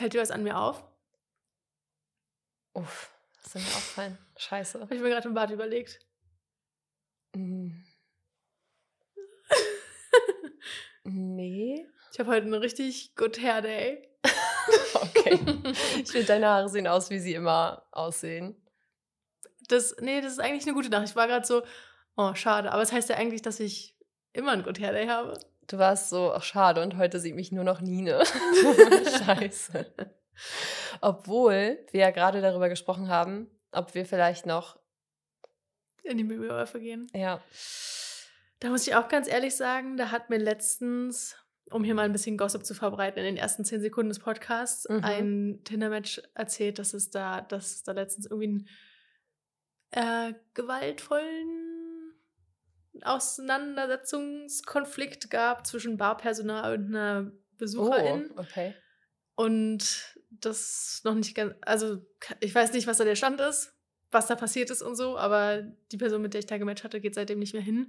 Fällt dir was an mir auf? Uff, was soll mir auffallen? Scheiße. Habe ich mir gerade im Bad überlegt. Nee. Ich habe heute einen richtig good hair day. Okay. Ich finde, deine Haare sehen aus, wie sie immer aussehen. Das ist eigentlich eine gute Nachricht. Ich war gerade so, oh, schade. Aber es heißt ja eigentlich, dass ich immer einen good hair day habe. Du warst so, ach schade, und heute sieht mich nur noch Nine. Scheiße. Obwohl wir ja gerade darüber gesprochen haben, ob wir vielleicht noch... In die Möbelhäuser gehen. Ja. Da muss ich auch ganz ehrlich sagen, da hat mir letztens, um hier mal ein bisschen Gossip zu verbreiten, in den ersten 10 Sekunden des Podcasts ein Tinder-Match erzählt, dass es da letztens irgendwie einen gewaltvollen Auseinandersetzungskonflikt gab zwischen Barpersonal und einer Besucherin. Oh, okay. Und das noch nicht ganz, also ich weiß nicht, was da der Stand ist, was da passiert ist und so, aber die Person, mit der ich da gematcht hatte, geht seitdem nicht mehr hin.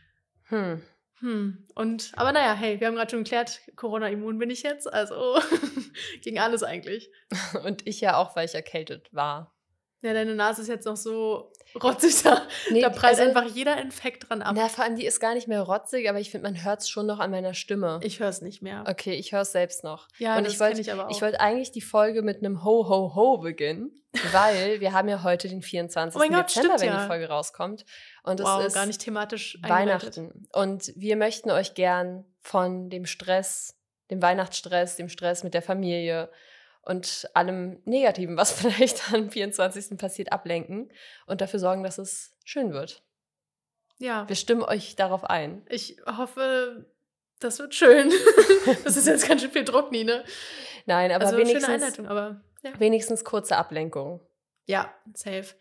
Aber naja, hey, wir haben gerade schon geklärt, Corona-immun bin ich jetzt, also gegen alles eigentlich. Und ich ja auch, weil ich erkältet war. Ja, deine Nase ist jetzt noch so rotzig da. Nee, da prallt einfach jeder Infekt dran ab. Na, vor allem, die ist gar nicht mehr rotzig, aber ich finde, man hört es schon noch an meiner Stimme. Ich höre es nicht mehr. Okay, ich höre es selbst noch. Ja, und das kenne ich aber auch. Ich wollte eigentlich die Folge mit einem Ho-Ho-Ho beginnen, weil wir haben ja heute den 24. Dezember, wenn die Folge rauskommt. Und es ist gar nicht thematisch Weihnachten. Und wir möchten euch gern von dem Stress, dem Weihnachtsstress, dem Stress mit der Familie und allem Negativen, was vielleicht am 24. passiert, ablenken und dafür sorgen, dass es schön wird. Ja. Wir stimmen euch darauf ein. Ich hoffe, das wird schön. Das ist jetzt ganz schön viel Druck, Nine. Nein, aber also wenigstens, schöne Einleitung, aber ja. Wenigstens kurze Ablenkung. Ja, safe.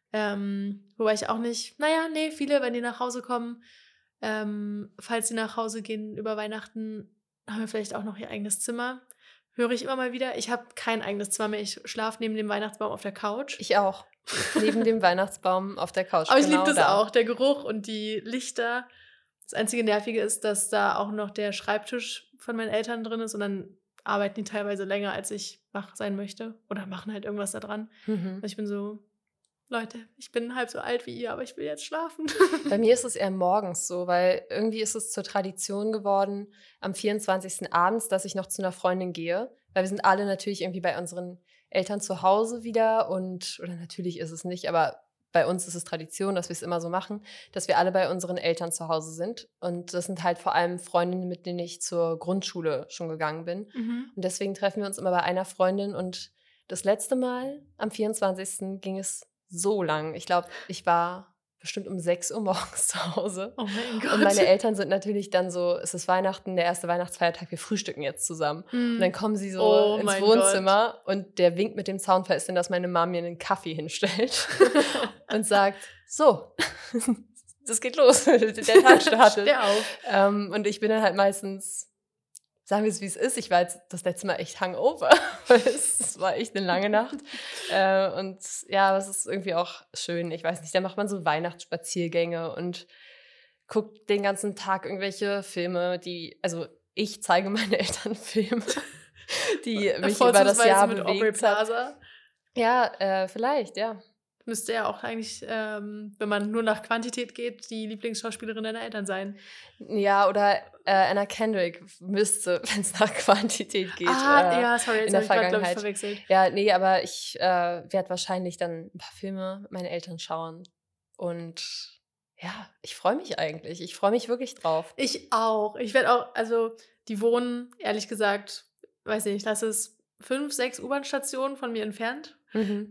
Wobei ich auch nicht, viele, wenn die nach Hause kommen, falls sie nach Hause gehen über Weihnachten, haben wir vielleicht auch noch ihr eigenes Zimmer. Höre ich immer mal wieder. Ich habe kein eigenes Zimmer mehr. Ich schlafe neben dem Weihnachtsbaum auf der Couch. Ich auch. Neben dem Weihnachtsbaum auf der Couch. Aber ich liebe das auch, der Geruch und die Lichter. Das einzige Nervige ist, dass da auch noch der Schreibtisch von meinen Eltern drin ist und dann arbeiten die teilweise länger, als ich wach sein möchte. Oder machen halt irgendwas da dran. Und ich bin so, Leute, ich bin halb so alt wie ihr, aber ich will jetzt schlafen. Bei mir ist es eher morgens so, weil irgendwie ist es zur Tradition geworden, am 24. abends, dass ich noch zu einer Freundin gehe. Weil wir sind alle natürlich irgendwie bei unseren Eltern zu Hause wieder oder natürlich ist es nicht, aber bei uns ist es Tradition, dass wir es immer so machen, dass wir alle bei unseren Eltern zu Hause sind. Und das sind halt vor allem Freundinnen, mit denen ich zur Grundschule schon gegangen bin. Und deswegen treffen wir uns immer bei einer Freundin. Und das letzte Mal, am 24. ging es so lang. Ich glaube, ich war bestimmt um 6 Uhr morgens zu Hause. Oh mein Gott. Und meine Eltern sind natürlich dann so, es ist Weihnachten, der erste Weihnachtsfeiertag, wir frühstücken jetzt zusammen. Und dann kommen sie so ins Wohnzimmer und der Wink mit dem Soundfall ist dann, dass meine Mama mir einen Kaffee hinstellt und sagt, so, das geht los, der Tag startet. Steh auf. Und ich bin dann halt meistens, sagen wir es, wie es ist, ich war jetzt das letzte Mal echt hungover, weil es war echt eine lange Nacht. Und ja, es ist irgendwie auch schön, ich weiß nicht, da macht man so Weihnachtsspaziergänge und guckt den ganzen Tag irgendwelche Filme, ich zeige meine Eltern Filme, die mich über das Jahr bewegt haben. Ja, vielleicht, ja. Müsste ja auch eigentlich, wenn man nur nach Quantität geht, die Lieblingsschauspielerin deiner Eltern sein. Ja, oder Anna Kendrick müsste, wenn es nach Quantität geht. Ja, sorry, jetzt in der Vergangenheit. Glaube ich, verwechselt. Ja, nee, aber ich werde wahrscheinlich dann ein paar Filme mit meinen Eltern schauen. Und ja, ich freue mich eigentlich. Ich freue mich wirklich drauf. Ich auch. Ich werde auch, also die wohnen, ehrlich gesagt, weiß nicht, lass es 5, 6 U-Bahn-Stationen von mir entfernt.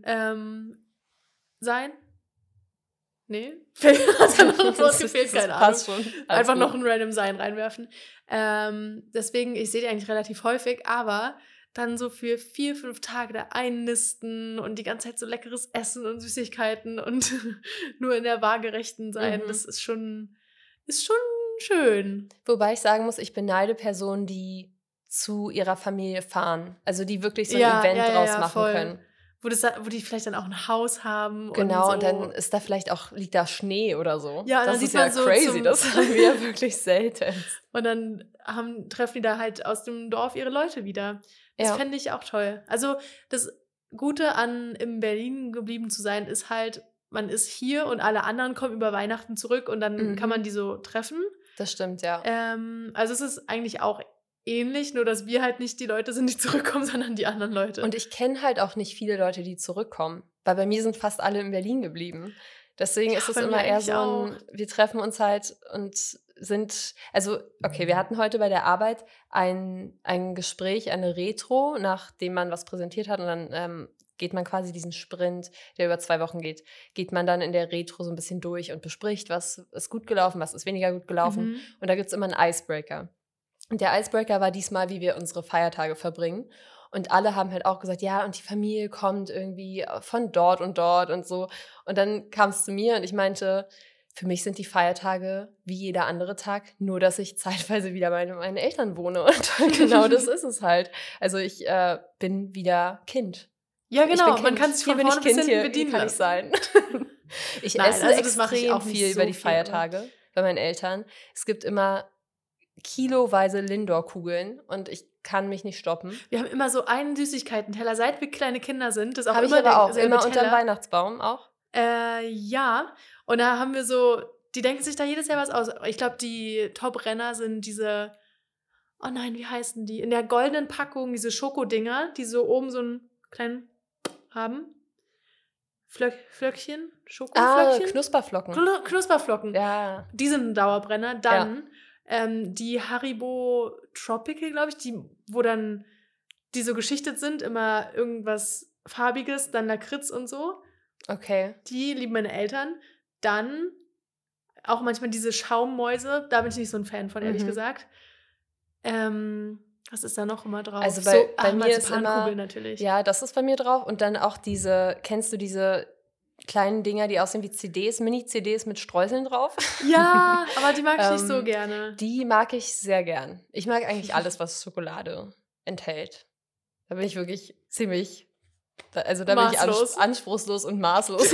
Sein? Nee? Hat da noch ein Wort gefehlt? Keine Ahnung. Schon. Einfach noch ein random Sein reinwerfen. Deswegen, ich sehe die eigentlich relativ häufig, aber dann so für 4, 5 Tage da einnisten und die ganze Zeit so leckeres Essen und Süßigkeiten und nur in der Waagerechten sein, das ist schon schön. Wobei ich sagen muss, ich beneide Personen, die zu ihrer Familie fahren. Also die wirklich so ein Event draus machen können. wo die vielleicht dann auch ein Haus haben. Genau, und und dann ist da vielleicht auch, liegt da Schnee oder so. Ja, und das dann ist sieht man ja so crazy, das haben wir ja wirklich selten. Und dann treffen die da halt aus dem Dorf ihre Leute wieder. Das fände ich auch toll. Also das Gute an in Berlin geblieben zu sein, ist halt, man ist hier und alle anderen kommen über Weihnachten zurück und dann kann man die so treffen. Das stimmt, ja. Also es ist eigentlich auch ähnlich, nur dass wir halt nicht die Leute sind, die zurückkommen, sondern die anderen Leute. Und ich kenne halt auch nicht viele Leute, die zurückkommen, weil bei mir sind fast alle in Berlin geblieben. Deswegen ist es immer eher so wir treffen uns halt und sind, also okay, wir hatten heute bei der Arbeit ein Gespräch, eine Retro, nachdem man was präsentiert hat und dann geht man quasi diesen Sprint, der über 2 Wochen geht man dann in der Retro so ein bisschen durch und bespricht, was ist gut gelaufen, was ist weniger gut gelaufen. Und da gibt es immer einen Icebreaker. Und der Icebreaker war diesmal, wie wir unsere Feiertage verbringen. Und alle haben halt auch gesagt, ja, und die Familie kommt irgendwie von dort und so. Und dann kam es zu mir und ich meinte, für mich sind die Feiertage wie jeder andere Tag, nur dass ich zeitweise wieder bei meinen Eltern wohne. Und genau das ist es halt. Also ich bin wieder Kind. Ja, genau. Man kann sich von vorne bis hinten bedienen kann ich sein. Ich Nein, esse also das mache ich extrem auch nicht viel so über die viel, Feiertage bei meinen Eltern. Es gibt immer kiloweise Lindor-Kugeln und ich kann mich nicht stoppen. Wir haben immer so einen Süßigkeiten-Teller, seit wir kleine Kinder sind. Das ist auch Habe immer ich aber auch derselbe immer Teller. unterm Weihnachtsbaum auch. Ja, und da haben wir so, die denken sich da jedes Jahr was aus. Ich glaube, die Top-Renner sind diese, oh nein, wie heißen die? In der goldenen Packung, diese Schokodinger, die so oben so einen kleinen haben. Flöckchen? Schokoflöckchen? Knusperflocken. Knusperflocken. Ja. Die sind ein Dauerbrenner. Dann die Haribo Tropical, glaube ich, wo dann die so geschichtet sind, immer irgendwas Farbiges, dann Lakritz und so. Okay. Die lieben meine Eltern. Dann auch manchmal diese Schaummäuse, da bin ich nicht so ein Fan von, ehrlich gesagt. Was ist da noch immer drauf? Also bei mir ist immer, natürlich. Ja, das ist bei mir drauf. Und dann auch kennst du diese kleinen Dinger, die aussehen wie CDs, Mini-CDs mit Streuseln drauf? Ja, aber die mag ich nicht so gerne. Die mag ich sehr gern. Ich mag eigentlich alles, was Schokolade enthält. Da bin ich wirklich ziemlich, also da bin ich anspruchslos und maßlos.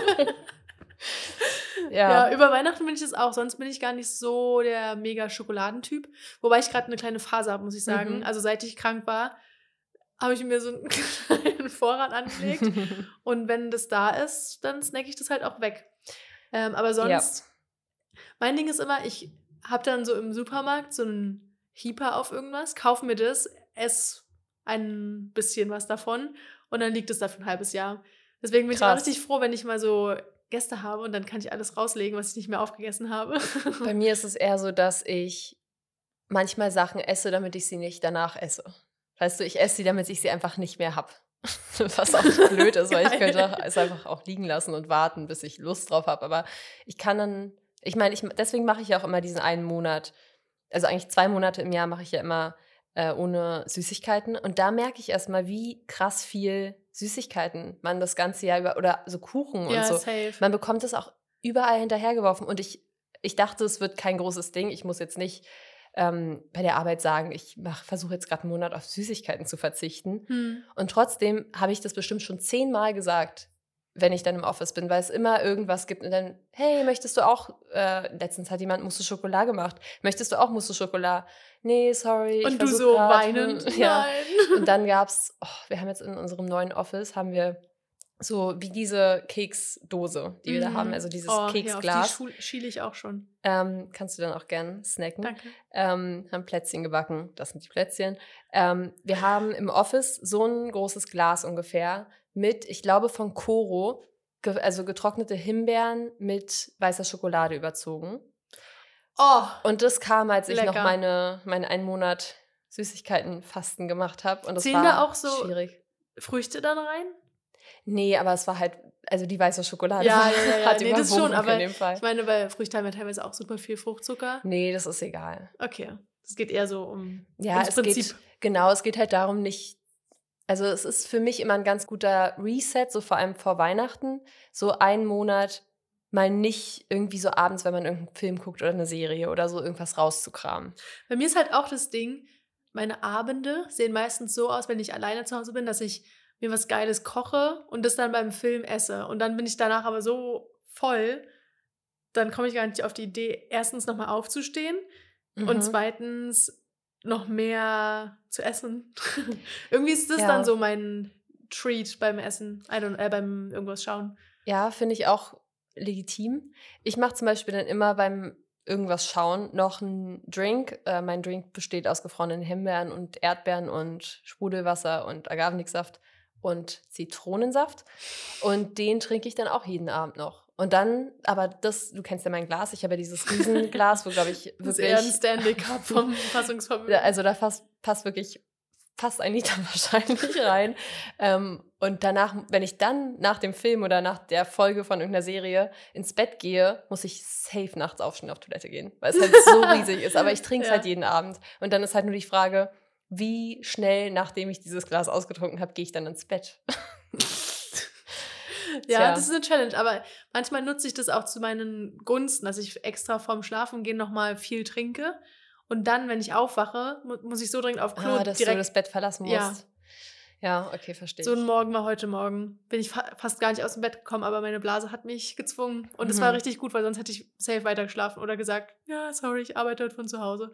Ja, über Weihnachten bin ich das auch. Sonst bin ich gar nicht so der mega Schokoladentyp. Wobei ich gerade eine kleine Phase habe, muss ich sagen. Also seit ich krank war, habe ich mir so einen kleinen Vorrat angelegt. Und wenn das da ist, dann snacke ich das halt auch weg. Aber sonst, mein Ding ist immer, ich habe dann so im Supermarkt so einen Hieper auf irgendwas, kaufe mir das, esse ein bisschen was davon und dann liegt es da für ein halbes Jahr. Deswegen bin ich auch richtig froh, wenn ich mal so Gäste habe und dann kann ich alles rauslegen, was ich nicht mehr aufgegessen habe. Bei mir ist es eher so, dass ich manchmal Sachen esse, damit ich sie nicht danach esse. Weißt du, ich esse sie, damit ich sie einfach nicht mehr habe. Was auch blöd ist, weil ich könnte es einfach auch liegen lassen und warten, bis ich Lust drauf habe. Aber ich kann dann, deswegen mache ich ja auch immer diesen einen Monat, also eigentlich 2 Monate im Jahr mache ich ja immer ohne Süßigkeiten. Und da merke ich erstmal, wie krass viel Süßigkeiten man das ganze Jahr über, oder so Kuchen und so. Safe. Man bekommt es auch überall hinterhergeworfen. Und ich dachte, es wird kein großes Ding. Ich muss jetzt nicht bei der Arbeit sagen, ich versuche jetzt gerade einen Monat auf Süßigkeiten zu verzichten. Und trotzdem habe ich das bestimmt schon 10-mal gesagt, wenn ich dann im Office bin, weil es immer irgendwas gibt und dann, hey, möchtest du auch, letztens hat jemand Mousse au Chocolat gemacht, möchtest du auch Mousse au Chocolat? Nee, sorry. Und du so weinend? Ja. Nein. Und dann gab's, wir haben jetzt in unserem neuen Office, haben wir so wie diese Keksdose, die wir da haben, also dieses Keksglas. Ja, auf die schiele ich auch schon. Kannst du dann auch gern snacken. Danke. Haben Plätzchen gebacken, das sind die Plätzchen. Wir haben im Office so ein großes Glas ungefähr mit, ich glaube von Koro, also getrocknete Himbeeren mit weißer Schokolade überzogen. Oh, und das kam, als ich lecker. noch meinen 1 Monat Süßigkeiten-Fasten gemacht habe. Und das zählen war da auch so schwierig. Früchte dann rein? Nee, aber es war halt, also die weiße Schokolade hat nee, das schon, aber in dem Fall. Ich meine, bei Früchten haben wir teilweise auch super viel Fruchtzucker. Nee, das ist egal. Okay, es geht eher so ums Prinzip. Es geht halt darum, nicht, also es ist für mich immer ein ganz guter Reset, so vor allem vor Weihnachten, so 1 Monat mal nicht irgendwie so abends, wenn man irgendeinen Film guckt oder eine Serie oder so, irgendwas rauszukramen. Bei mir ist halt auch das Ding, meine Abende sehen meistens so aus, wenn ich alleine zu Hause bin, dass ich mir was Geiles koche und das dann beim Film esse. Und dann bin ich danach aber so voll, dann komme ich gar nicht auf die Idee, erstens nochmal aufzustehen und zweitens noch mehr zu essen. Irgendwie ist das dann so mein Treat beim Essen, beim irgendwas schauen. Ja, finde ich auch legitim. Ich mache zum Beispiel dann immer beim irgendwas schauen noch einen Drink. Mein Drink besteht aus gefrorenen Himbeeren und Erdbeeren und Sprudelwasser und Agavendicksaft und Zitronensaft. Und den trinke ich dann auch jeden Abend noch. Und dann, aber du kennst ja mein Glas, ich habe ja dieses Riesenglas, wo, glaube ich, wirklich... Das ist eher ein Stanley Cup vom Fassungsvermögen. Also da passt wirklich fast 1 Liter wahrscheinlich rein. Und danach, wenn ich dann nach dem Film oder nach der Folge von irgendeiner Serie ins Bett gehe, muss ich safe nachts aufstehen auf Toilette gehen, weil es halt so riesig ist. Aber ich trinke es halt jeden Abend. Und dann ist halt nur die Frage, wie schnell, nachdem ich dieses Glas ausgetrunken habe, gehe ich dann ins Bett? Ja, das ist eine Challenge, aber manchmal nutze ich das auch zu meinen Gunsten, dass ich extra vorm Schlafengehen nochmal viel trinke und dann, wenn ich aufwache, muss ich so dringend auf Klo dass direkt du das Bett verlassen musst. Ja, okay, verstehe ich. So ein Morgen war heute Morgen. Bin ich fast gar nicht aus dem Bett gekommen, aber meine Blase hat mich gezwungen. Und es war richtig gut, weil sonst hätte ich safe weitergeschlafen oder gesagt, ja, sorry, ich arbeite heute von zu Hause.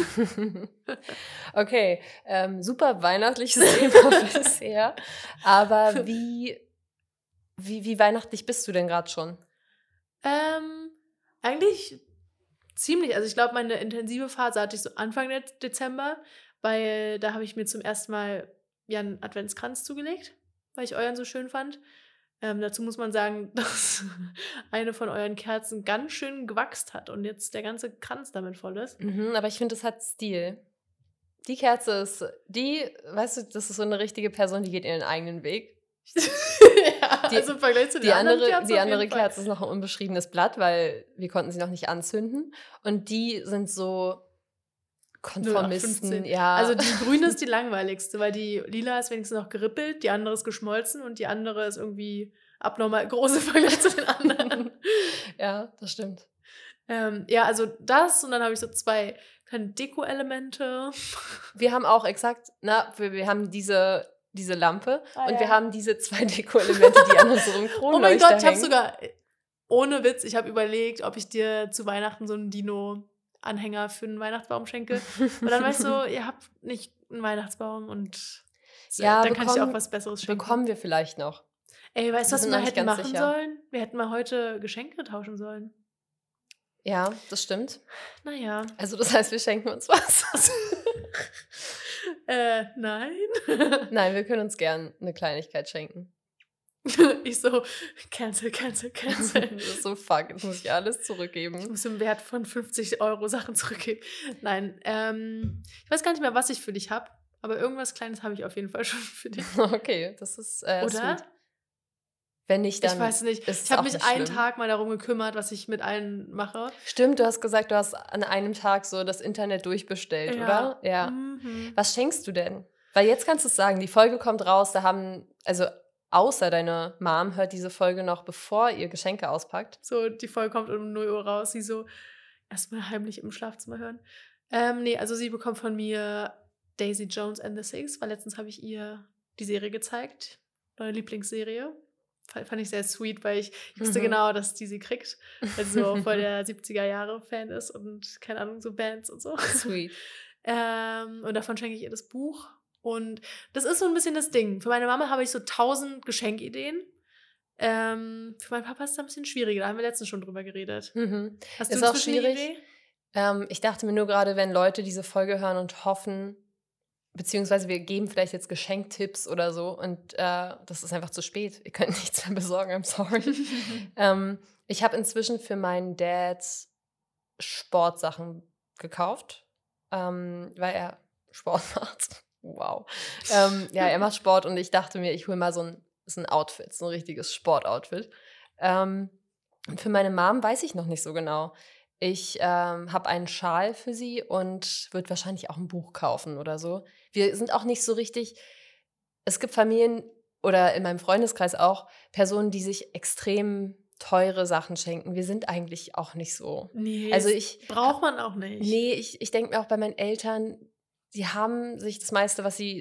Okay, super weihnachtliches Thema bisher. Aber wie weihnachtlich bist du denn gerade schon? Eigentlich ziemlich. Also ich glaube, meine intensive Phase hatte ich so Anfang Dezember, weil da habe ich mir zum ersten Mal einen Adventskranz zugelegt, weil ich euren so schön fand. Dazu muss man sagen, dass eine von euren Kerzen ganz schön gewachst hat und jetzt der ganze Kranz damit voll ist. Aber ich finde, das hat Stil. Die Kerze weißt du, das ist so eine richtige Person, die geht ihren eigenen Weg. Also im Vergleich zu der anderen Kerze. Die andere Kerze ist noch ein unbeschriebenes Blatt, weil wir konnten sie noch nicht anzünden. Und die sind so Konformisten. Ja. Also die grüne ist die langweiligste, weil die lila ist wenigstens noch gerippelt, die andere ist geschmolzen und die andere ist irgendwie abnormal groß im Vergleich zu den anderen. Ja, das stimmt. Also das und dann habe ich so 2 kleine Deko-Elemente. Wir haben auch exakt, wir haben diese Lampe und wir haben diese 2 Deko-Elemente, die an unserem Kronleuchter hängen. Oh mein Gott, ich habe sogar, ohne Witz, ich habe überlegt, ob ich dir zu Weihnachten so einen Dino-Anhänger für einen Weihnachtsbaum schenke. Und dann weißt du, ihr habt nicht einen Weihnachtsbaum und dann kann ich auch was Besseres schenken. Bekommen wir vielleicht noch. Ey, weißt du, was wir hätten machen sollen? Wir hätten mal heute Geschenke tauschen sollen. Ja, das stimmt. Naja. Also das heißt, wir schenken uns was. Nein. Nein, wir können uns gern eine Kleinigkeit schenken. Ich so, cancel. Das ist so, fuck, jetzt muss ich alles zurückgeben. Ich muss im Wert von 50 € Sachen zurückgeben. Nein, ich weiß gar nicht mehr, was ich für dich habe, aber irgendwas Kleines habe ich auf jeden Fall schon für dich. Okay, das ist Oder? Sweet. Wenn nicht, dann ich weiß nicht. Ich habe mich einen Tag mal darum gekümmert, was ich mit allen mache. Stimmt, du hast gesagt, du hast an einem Tag so das Internet durchbestellt, oder? Ja. Was schenkst du denn? Weil jetzt kannst du es sagen, die Folge kommt raus, außer deine Mom hört diese Folge noch, bevor ihr Geschenke auspackt. So, die Folge kommt um 0 Uhr raus, sie so erstmal heimlich im Schlafzimmer hören. Also sie bekommt von mir Daisy Jones and the Six, weil letztens habe ich ihr die Serie gezeigt, neue Lieblingsserie. Fand ich sehr sweet, weil ich wusste genau, dass die sie kriegt, weil sie so voll der 70er-Jahre-Fan ist und keine Ahnung, so Bands und so. Sweet. Und davon schenke ich ihr das Buch. Und das ist so ein bisschen das Ding. Für meine Mama habe ich so 1000 Geschenkideen. Für meinen Papa ist es ein bisschen schwieriger. Da haben wir letztens schon drüber geredet. Hast du ist auch schwierig. Ich dachte mir nur gerade, wenn Leute diese Folge hören und hoffen, beziehungsweise wir geben vielleicht jetzt Geschenktipps oder so und das ist einfach zu spät. Ihr könnt nichts mehr besorgen, I'm sorry. Ich habe inzwischen für meinen Dad Sportsachen gekauft, weil er Sport macht. Wow. Er macht Sport und ich dachte mir, ich hole mal so ein Outfit, so ein richtiges Sportoutfit. Und für meine Mom weiß ich noch nicht so genau. Ich habe einen Schal für sie und würde wahrscheinlich auch ein Buch kaufen oder so. Wir sind auch nicht so richtig, es gibt Familien oder in meinem Freundeskreis auch Personen, die sich extrem teure Sachen schenken. Wir sind eigentlich auch nicht so. Nee, also braucht man auch nicht. Nee, ich denke mir auch bei meinen Eltern, die haben sich das meiste, was sie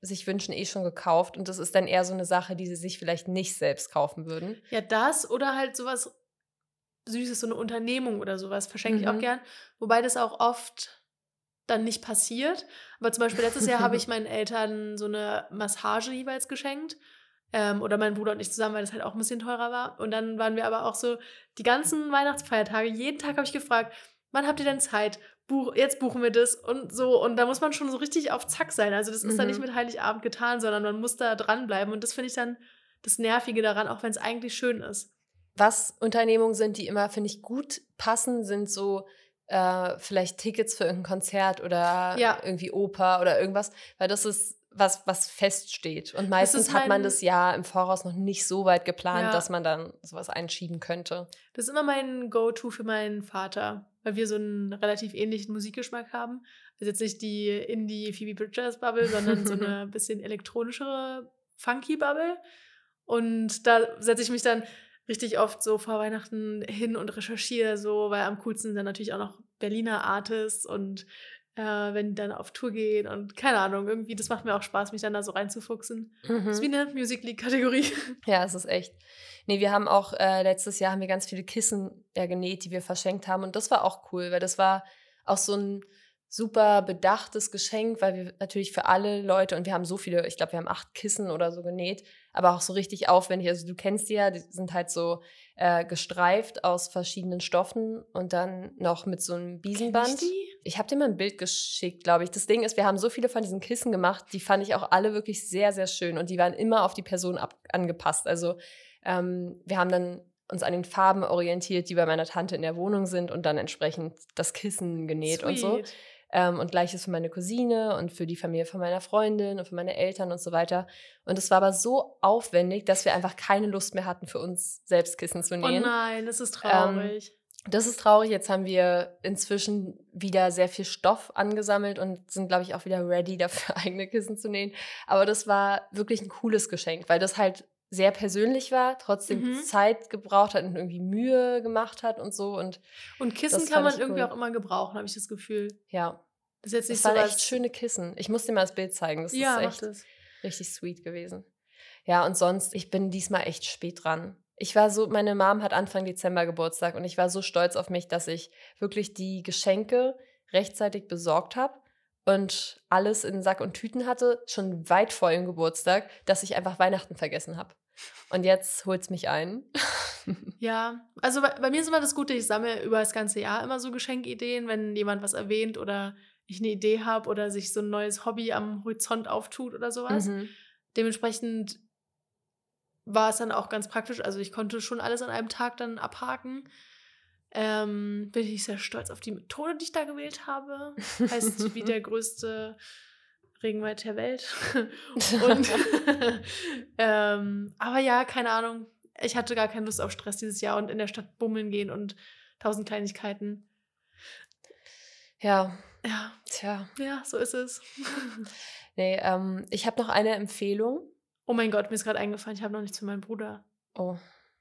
sich wünschen, schon gekauft und das ist dann eher so eine Sache, die sie sich vielleicht nicht selbst kaufen würden. Ja, das oder halt sowas Süßes, so eine Unternehmung oder sowas verschenke ich auch gern. Wobei das auch oft dann nicht passiert. Aber zum Beispiel letztes Jahr habe ich meinen Eltern so eine Massage jeweils geschenkt. Oder mein Bruder und ich zusammen, weil das halt auch ein bisschen teurer war. Und dann waren wir aber auch so die ganzen Weihnachtsfeiertage, jeden Tag habe ich gefragt, wann habt ihr denn Zeit? Jetzt buchen wir das und so. Und da muss man schon so richtig auf Zack sein. Also das ist dann nicht mit Heiligabend getan, sondern man muss da dranbleiben. Und das finde ich dann das Nervige daran, auch wenn es eigentlich schön ist. Was Unternehmungen sind, die immer, finde ich, gut passen, sind so vielleicht Tickets für irgendein Konzert oder Ja. irgendwie Oper oder irgendwas, weil das ist was feststeht. Und Das meistens ist hat man mein- das Jahr im Voraus noch nicht so weit geplant, Ja. dass man dann sowas einschieben könnte. Das ist immer mein Go-To für meinen Vater, weil wir so einen relativ ähnlichen Musikgeschmack haben. Also jetzt nicht die Indie-Phoebe Bridgers-Bubble, sondern so eine bisschen elektronischere Funky-Bubble. Und da setze ich mich dann richtig oft so vor Weihnachten hin und recherchiere so, weil am coolsten sind dann natürlich auch noch Berliner Artists und wenn die dann auf Tour gehen und keine Ahnung, irgendwie, das macht mir auch Spaß, mich dann da so reinzufuchsen. Das ist wie eine Music League-Kategorie. Ja, es ist echt. Nee, wir haben auch, letztes Jahr haben wir ganz viele Kissen genäht, die wir verschenkt haben. Und das war auch cool, weil das war auch so ein super bedachtes Geschenk, weil wir natürlich für alle Leute, und wir haben so viele, ich glaube, wir haben 8 Kissen oder so genäht, aber auch so richtig aufwendig. Also du kennst die ja, die sind halt so gestreift aus verschiedenen Stoffen und dann noch mit so einem Biesenband. Ich habe dir mal ein Bild geschickt, glaube ich. Das Ding ist, wir haben so viele von diesen Kissen gemacht, die fand ich auch alle wirklich sehr, sehr schön und die waren immer auf die Person angepasst. Also wir haben dann uns an den Farben orientiert, die bei meiner Tante in der Wohnung sind und dann entsprechend das Kissen genäht und so. Sweet. Und gleiches für meine Cousine und für die Familie von meiner Freundin und für meine Eltern und so weiter. Und es war aber so aufwendig, dass wir einfach keine Lust mehr hatten, für uns selbst Kissen zu Oh nähen. nein, das ist traurig. Das ist traurig. Jetzt haben wir inzwischen wieder sehr viel Stoff angesammelt und sind, glaube ich, auch wieder ready dafür, eigene Kissen zu nähen. Aber das war wirklich ein cooles Geschenk, weil das halt sehr persönlich war, trotzdem Zeit gebraucht hat und irgendwie Mühe gemacht hat und so. Und Kissen das kann fand man ich irgendwie cool. auch immer gebrauchen, habe ich das Gefühl. Ja, Das ist jetzt nicht das so waren was. echt schöne Kissen. Ich muss dir mal das Bild zeigen. Das Ja, ist mach echt das. richtig sweet gewesen. Ja, und sonst, ich bin diesmal echt spät dran. Meine Mom hat Anfang Dezember Geburtstag und ich war so stolz auf mich, dass ich wirklich die Geschenke rechtzeitig besorgt habe und alles in Sack und Tüten hatte, schon weit vor ihrem Geburtstag, dass ich einfach Weihnachten vergessen habe. Und jetzt holt's mich ein. Ja, also bei mir ist immer das Gute, ich sammle über das ganze Jahr immer so Geschenkideen, wenn jemand was erwähnt oder ich eine Idee habe oder sich so ein neues Hobby am Horizont auftut oder sowas. Dementsprechend war es dann auch ganz praktisch. Also ich konnte schon alles an einem Tag dann abhaken. Bin ich sehr stolz auf die Methode, die ich da gewählt habe. Heißt wie der größte Regenwald der Welt. Und aber ja, keine Ahnung. Ich hatte gar keine Lust auf Stress dieses Jahr und in der Stadt bummeln gehen und 1000 Kleinigkeiten. Ja. Ja. Tja. Ja, so ist es. Nee, ich habe noch eine Empfehlung. Oh mein Gott, mir ist gerade eingefallen, ich habe noch nichts für meinen Bruder. Oh.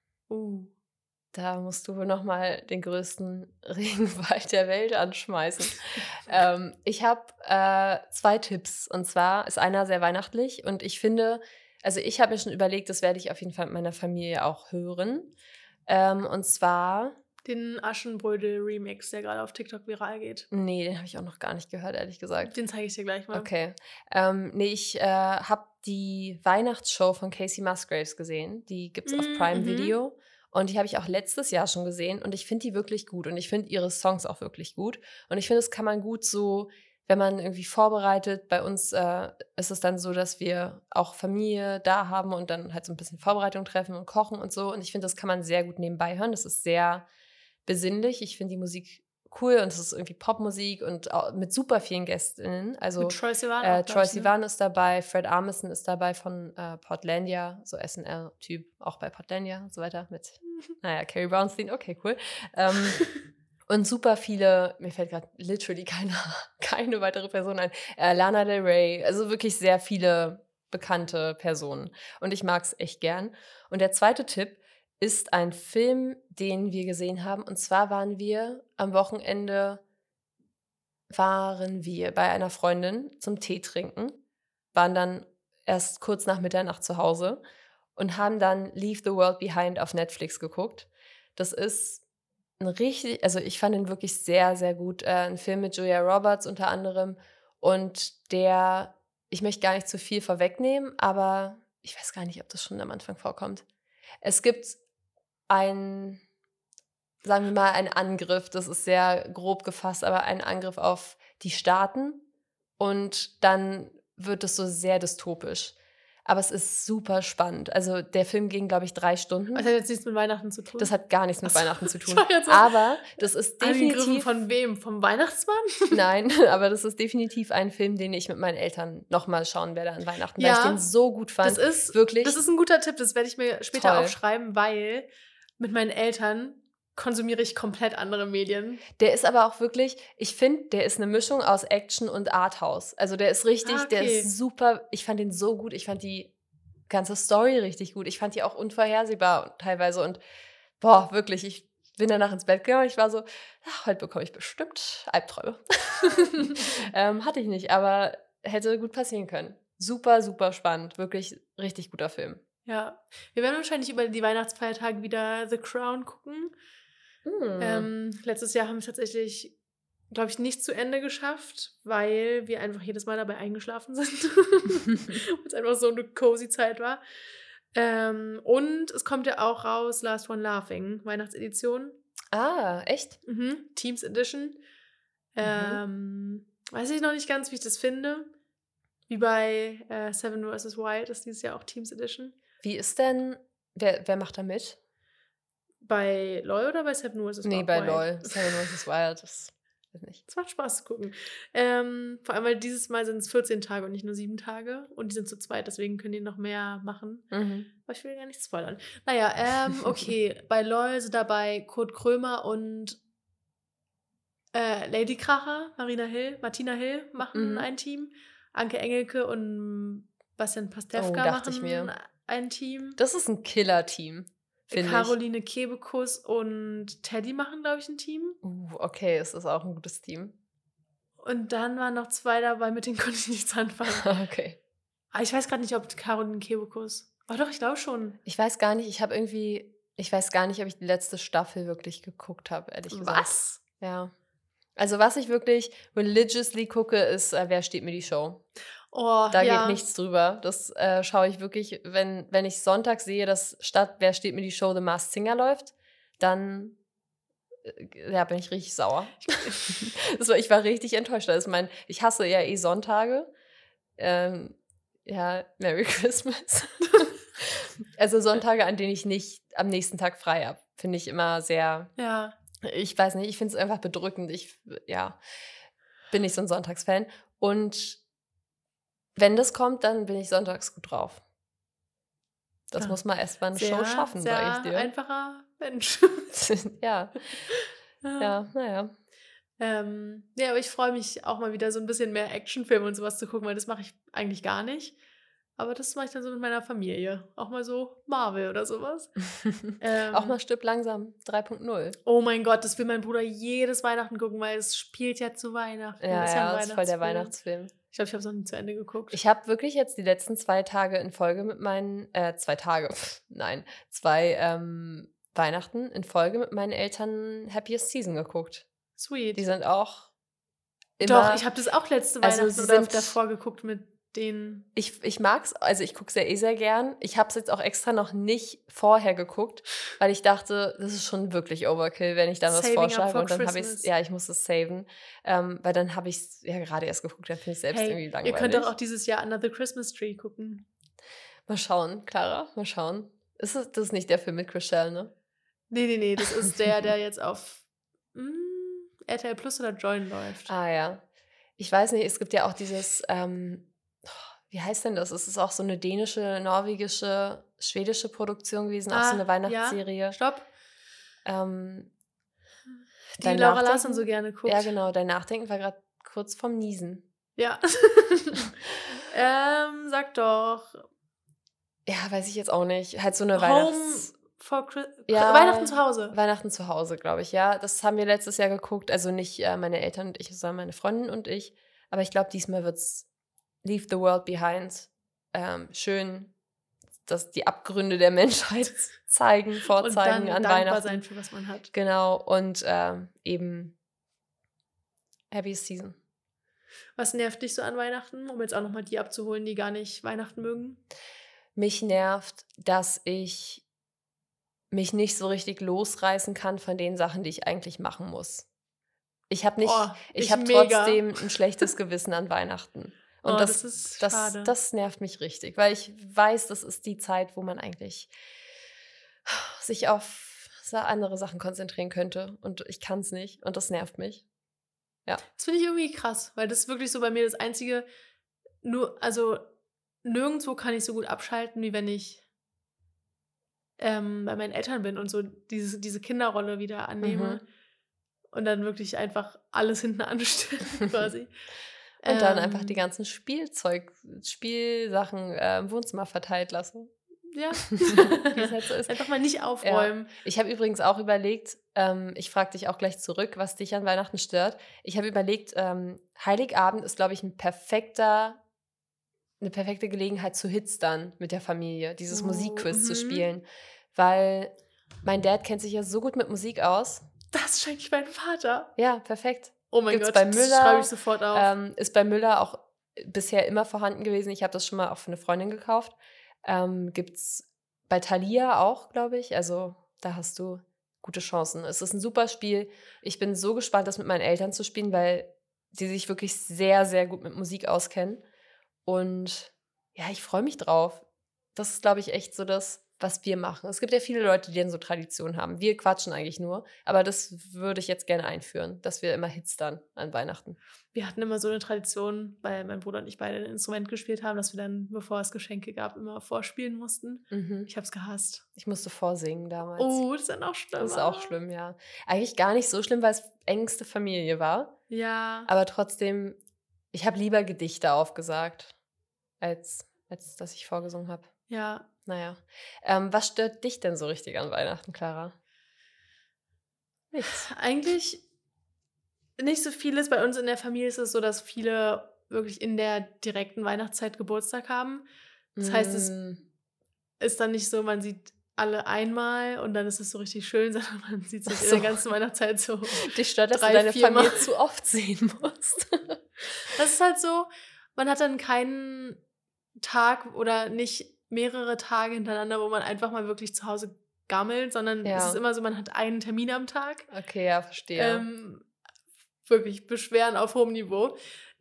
Da musst du wohl noch mal den größten Regenwald der Welt anschmeißen. Ich habe 2 Tipps. Und zwar ist einer sehr weihnachtlich. Und ich finde, also ich habe mir schon überlegt, das werde ich auf jeden Fall mit meiner Familie auch hören. Und zwar... Den Aschenbrödel-Remix, der gerade auf TikTok viral geht. Nee, den habe ich auch noch gar nicht gehört, ehrlich gesagt. Den zeige ich dir gleich mal. Okay. Nee, ich habe die Weihnachtsshow von Casey Musgraves gesehen. Die gibt es auf Prime Video. Und die habe ich auch letztes Jahr schon gesehen. Und ich finde die wirklich gut. Und ich finde ihre Songs auch wirklich gut. Und ich finde, das kann man gut so, wenn man irgendwie vorbereitet. Bei uns ist es dann so, dass wir auch Familie da haben und dann halt so ein bisschen Vorbereitung treffen und kochen und so. Und ich finde, das kann man sehr gut nebenbei hören. Das ist sehr besinnlich. Ich finde die Musik cool und es ist irgendwie Popmusik und auch mit super vielen Gästinnen. Also mit Troye Sivan Troye Sivan ist dabei, Fred Armisen ist dabei von Portlandia, so SNL-Typ, auch bei Portlandia und so weiter mit, Carrie Brownstein, okay, cool. Und super viele, mir fällt gerade literally keine weitere Person ein, Lana Del Rey, also wirklich sehr viele bekannte Personen. Und ich mag es echt gern. Und der zweite Tipp ist ein Film, den wir gesehen haben. Und zwar waren wir am Wochenende bei einer Freundin zum Tee trinken, waren dann erst kurz nach Mitternacht zu Hause und haben dann Leave the World Behind auf Netflix geguckt. Das ist also ich fand ihn wirklich sehr, sehr gut. Ein Film mit Julia Roberts unter anderem. Und ich möchte gar nicht zu viel vorwegnehmen, aber ich weiß gar nicht, ob das schon am Anfang vorkommt. Es gibt sagen wir mal, einen Angriff, das ist sehr grob gefasst, aber einen Angriff auf die Staaten und dann wird es so sehr dystopisch. Aber es ist super spannend. Also der Film ging, glaube ich, 3 Stunden. Das hat jetzt nichts mit Weihnachten zu tun. Das hat gar nichts mit Weihnachten zu tun. So Aber das ist angegriffen definitiv... von wem? Vom Weihnachtsmann? Nein, aber das ist definitiv ein Film, den ich mit meinen Eltern nochmal schauen werde an Weihnachten, weil ich den so gut fand. Das ist ein guter Tipp, das werde ich mir später Toll. aufschreiben, weil mit meinen Eltern konsumiere ich komplett andere Medien. Der ist aber auch wirklich, ich finde, der ist eine Mischung aus Action und Arthouse. Also der ist richtig, okay. Der ist super, ich fand den so gut, ich fand die ganze Story richtig gut. Ich fand die auch unvorhersehbar teilweise und wirklich, ich bin danach ins Bett gegangen und ich war so, heute bekomme ich bestimmt Albträume. Hatte ich nicht, aber hätte gut passieren können. Super, super spannend. Wirklich richtig guter Film. Ja, wir werden wahrscheinlich über die Weihnachtsfeiertage wieder The Crown gucken. Letztes Jahr haben wir es tatsächlich, glaube ich, nicht zu Ende geschafft, weil wir einfach jedes Mal dabei eingeschlafen sind. Weil es einfach so eine cozy Zeit war. Und es kommt ja auch raus Last One Laughing, Weihnachtsedition. Ah, echt? Teams Edition. Weiß ich noch nicht ganz, wie ich das finde. Wie bei Seven vs. Wild ist dieses Jahr auch Teams Edition. Wie ist denn, wer macht da mit? Bei LOL oder bei Seven vs. Wild? Nee, bei LOL. Seven vs. Wild, das weiß nicht. Es macht Spaß zu gucken. Vor allem, weil dieses Mal sind es 14 Tage und nicht nur 7 Tage. Und die sind zu zweit, deswegen können die noch mehr machen. Aber ich will gar nicht spoilern. Naja, okay. Bei LOL sind dabei Kurt Krömer und Lady Kracher, Martina Hill machen ein Team. Anke Engelke und Bastian Pastewka machen ein Team. Das ist ein Killer-Team, finde ich. Caroline Kebekus und Teddy machen, glaube ich, ein Team. Okay, es ist auch ein gutes Team. Und dann waren noch 2 dabei, mit denen konnte ich nichts anfangen. Okay. Aber ich weiß gerade nicht, ob Caroline Kebekus... Oh doch, ich glaube schon. Ich weiß gar nicht, ich weiß gar nicht, ob ich die letzte Staffel wirklich geguckt habe, ehrlich gesagt. Was? Ja. Also was ich wirklich religiously gucke, ist Wer steht mir die Show? Oh, da geht nichts drüber. Das schaue ich wirklich, wenn ich Sonntag sehe, dass statt Wer steht mir die Show The Masked Singer läuft, dann bin ich richtig sauer. Ich war richtig enttäuscht. Ich hasse ja Sonntage. Merry Christmas. Also Sonntage, an denen ich nicht am nächsten Tag frei habe, finde ich immer sehr... Ja. Ich weiß nicht, ich finde es einfach bedrückend. Bin nicht so ein Sonntagsfan. Und wenn das kommt, dann bin ich sonntags gut drauf. Das muss man erst mal eine Show schaffen, sage ich dir. Einfacher Mensch. Ja. Ja, naja. Aber ich freue mich auch mal wieder so ein bisschen mehr Actionfilme und sowas zu gucken, weil das mache ich eigentlich gar nicht. Aber das mache ich dann so mit meiner Familie. Auch mal so Marvel oder sowas. Auch mal Stirb langsam 3.0. Oh mein Gott, das will mein Bruder jedes Weihnachten gucken, weil es spielt ja zu Weihnachten. Das ist voll der Weihnachtsfilm. Ich glaube, ich habe es noch nie zu Ende geguckt. Ich habe wirklich jetzt die letzten 2 Tage in Folge mit meinen... 2 Tage? Nein. 2 Weihnachten in Folge mit meinen Eltern Happiest Season geguckt. Sweet. Die sind auch immer... Doch, ich habe das auch letzte Weihnachten oder davor geguckt mit denen. Ich mag's, also ich gucke es ja sehr gern. Ich habe es jetzt auch extra noch nicht vorher geguckt, weil ich dachte, das ist schon wirklich Overkill, wenn ich dann was vorschlage und dann habe ich es, ich muss es saven, weil dann habe ich es ja gerade erst geguckt, dann finde ich es selbst irgendwie langweilig. Ihr könnt doch auch dieses Jahr Under the Christmas Tree gucken. Mal schauen, Clara, mal schauen. Das ist nicht der Film mit Chriselle, ne? Nee, das ist der jetzt auf RTL Plus oder Join läuft. Ah ja. Ich weiß nicht, es gibt ja auch dieses wie heißt denn das? Es ist auch so eine dänische, norwegische, schwedische Produktion gewesen, auch so eine Weihnachtsserie. Ja, stopp. Die Laura Larsson so gerne guckt. Ja, genau. Dein Nachdenken war gerade kurz vorm Niesen. Ja. Sag doch. Ja, weiß ich jetzt auch nicht. Halt so eine Weihnachten zu Hause. Weihnachten zu Hause, glaube ich, ja. Das haben wir letztes Jahr geguckt. Also nicht meine Eltern und ich, sondern meine Freundin und ich. Aber ich glaube, diesmal wird es Leave the World Behind. schön die Abgründe der Menschheit vorzeigen und dann an dankbar Weihnachten. sein für was man hat. Genau, und eben Happy Season. Was nervt dich so an Weihnachten, um jetzt auch nochmal die abzuholen, die gar nicht Weihnachten mögen? Mich nervt, dass ich mich nicht so richtig losreißen kann von den Sachen, die ich eigentlich machen muss. Ich habe mega. trotzdem ein schlechtes Gewissen an Weihnachten. Und das ist schade. Das nervt mich richtig, weil ich weiß, das ist die Zeit, wo man eigentlich sich auf andere Sachen konzentrieren könnte. Und ich kann es nicht. Und das nervt mich. Ja. Das finde ich irgendwie krass, weil das ist wirklich so bei mir das Einzige, also nirgendwo kann ich so gut abschalten, wie wenn ich bei meinen Eltern bin und so diese Kinderrolle wieder annehme und dann wirklich einfach alles hinten anstelle quasi. Und dann einfach die ganzen Spielsachen im Wohnzimmer verteilt lasse. Ja, wie es halt so ist. Einfach mal nicht aufräumen. Ja. Ich habe übrigens auch überlegt, ich frage dich auch gleich zurück, was dich an Weihnachten stört. Ich habe überlegt, Heiligabend ist, glaube ich, eine perfekte Gelegenheit zu hitstern mit der Familie, dieses Musikquiz zu spielen. Weil mein Dad kennt sich ja so gut mit Musik aus. Das schenke ich meinem Vater. Ja, perfekt. Oh mein Gibt's Gott, bei Müller, das schreibe ich sofort auf. Ist bei Müller auch bisher immer vorhanden gewesen. Ich habe das schon mal auch für eine Freundin gekauft. Gibt's bei Thalia auch, glaube ich. Also da hast du gute Chancen. Es ist ein super Spiel. Ich bin so gespannt, das mit meinen Eltern zu spielen, weil die sich wirklich sehr, sehr gut mit Musik auskennen. Und ja, ich freue mich drauf. Das ist, glaube ich, echt so das, was wir machen. Es gibt ja viele Leute, die dann so Traditionen haben. Wir quatschen eigentlich nur. Aber das würde ich jetzt gerne einführen, dass wir immer hitstern an Weihnachten. Wir hatten immer so eine Tradition, weil mein Bruder und ich beide ein Instrument gespielt haben, dass wir dann, bevor es Geschenke gab, immer vorspielen mussten. Ich habe es gehasst. Ich musste vorsingen damals. Oh, das ist dann auch schlimm. Das ist auch schlimm, ja. Eigentlich gar nicht so schlimm, weil es engste Familie war. Ja. Aber trotzdem, ich habe lieber Gedichte aufgesagt, als dass ich vorgesungen habe. Ja. Naja. Was stört dich denn so richtig an Weihnachten, Clara? Nichts. Eigentlich nicht so vieles. Bei uns in der Familie ist es so, dass viele wirklich in der direkten Weihnachtszeit Geburtstag haben. Das heißt, es ist dann nicht so, man sieht alle einmal und dann ist es so richtig schön, sondern man sieht sich in der ganzen Weihnachtszeit so. Dich stört, dass du deine Familie zu oft sehen musst. Das ist halt so, man hat dann keinen Tag oder nicht mehrere Tage hintereinander, wo man einfach mal wirklich zu Hause gammelt, sondern es ist immer so, man hat einen Termin am Tag. Okay, ja, verstehe. Wirklich Beschweren auf hohem Niveau.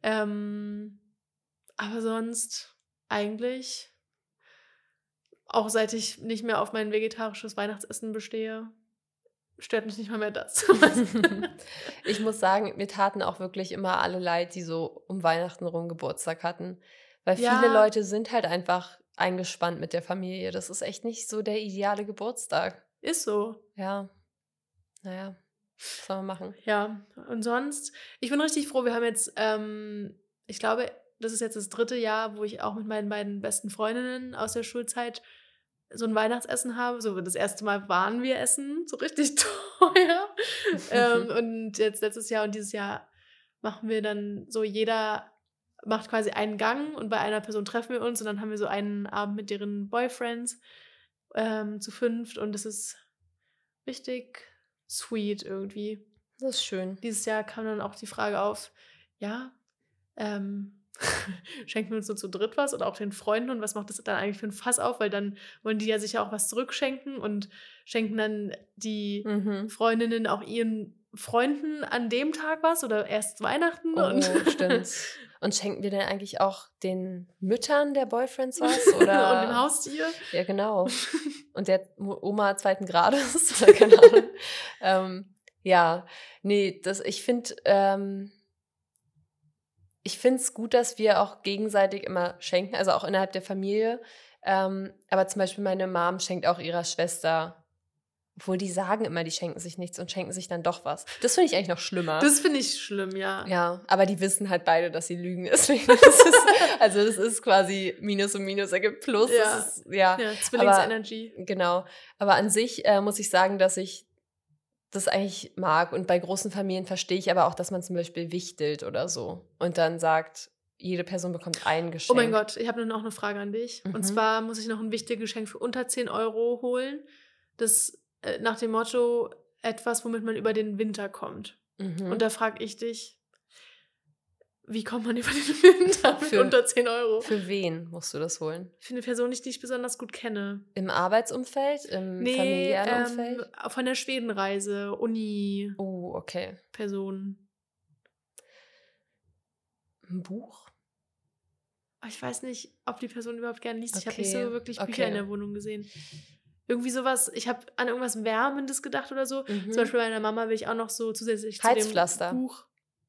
Aber sonst eigentlich, auch seit ich nicht mehr auf mein vegetarisches Weihnachtsessen bestehe, stört mich nicht mal mehr das. Ich muss sagen, mir taten auch wirklich immer alle leid, die so um Weihnachten rum Geburtstag hatten. Weil viele Leute sind halt einfach eingespannt mit der Familie. Das ist echt nicht so der ideale Geburtstag. Ist so. Ja. Naja, was soll man machen? Ja, und sonst, ich bin richtig froh, wir haben jetzt, ich glaube, das ist jetzt das 3. Jahr, wo ich auch mit meinen beiden besten Freundinnen aus der Schulzeit so ein Weihnachtsessen habe. So das erste Mal waren wir essen, so richtig teuer. Und jetzt letztes Jahr und dieses Jahr machen wir dann so, jeder macht quasi einen Gang und bei einer Person treffen wir uns und dann haben wir so einen Abend mit deren Boyfriends zu 5 und das ist richtig sweet irgendwie. Das ist schön. Dieses Jahr kam dann auch die Frage auf, ja, schenken wir uns nur zu dritt was oder auch den Freunden und was macht das dann eigentlich für ein Fass auf, weil dann wollen die ja sicher auch was zurückschenken und schenken dann die Freundinnen auch ihren Freunden an dem Tag was oder erst Weihnachten. Oh, stimmt's. Und schenken wir denn eigentlich auch den Müttern der Boyfriends was? Oder? Und dem Haustier? Ja, genau. Und der Oma 2. Grades oder keine Ahnung. Ja, nee, ich finde es gut, dass wir auch gegenseitig immer schenken, also auch innerhalb der Familie. Aber zum Beispiel meine Mom schenkt auch ihrer Schwester, obwohl die sagen immer, die schenken sich nichts und schenken sich dann doch was. Das finde ich eigentlich noch schlimmer. Das finde ich schlimm, ja. Ja, aber die wissen halt beide, dass sie lügen. Deswegen das ist quasi Minus und Minus ergibt Plus. Ja, Zwillingsenergy. Genau. Aber an sich muss ich sagen, dass ich das eigentlich mag. Und bei großen Familien verstehe ich aber auch, dass man zum Beispiel wichtelt oder so. Und dann sagt, jede Person bekommt ein Geschenk. Oh mein Gott, ich habe noch eine Frage an dich. Und Mhm. zwar muss ich noch ein wichtiges Geschenk für unter 10 Euro holen. Das nach dem Motto, etwas, womit man über den Winter kommt. Mhm. Und da frage ich dich, wie kommt man über den Winter mit unter 10 Euro? Für wen musst du das holen? Für eine Person, die ich nicht besonders gut kenne. Im Arbeitsumfeld? Im familiären Umfeld? Von der Schwedenreise, Uni. Oh, okay. Person. Ein Buch? Ich weiß nicht, ob die Person überhaupt gerne liest. Ich habe Okay, nicht so wirklich Bücher in der Wohnung gesehen. Irgendwie sowas, ich habe an irgendwas Wärmendes gedacht oder so. Mhm. Zum Beispiel bei meiner Mama will ich auch noch so zusätzlich Heizpflaster. zu dem Buch.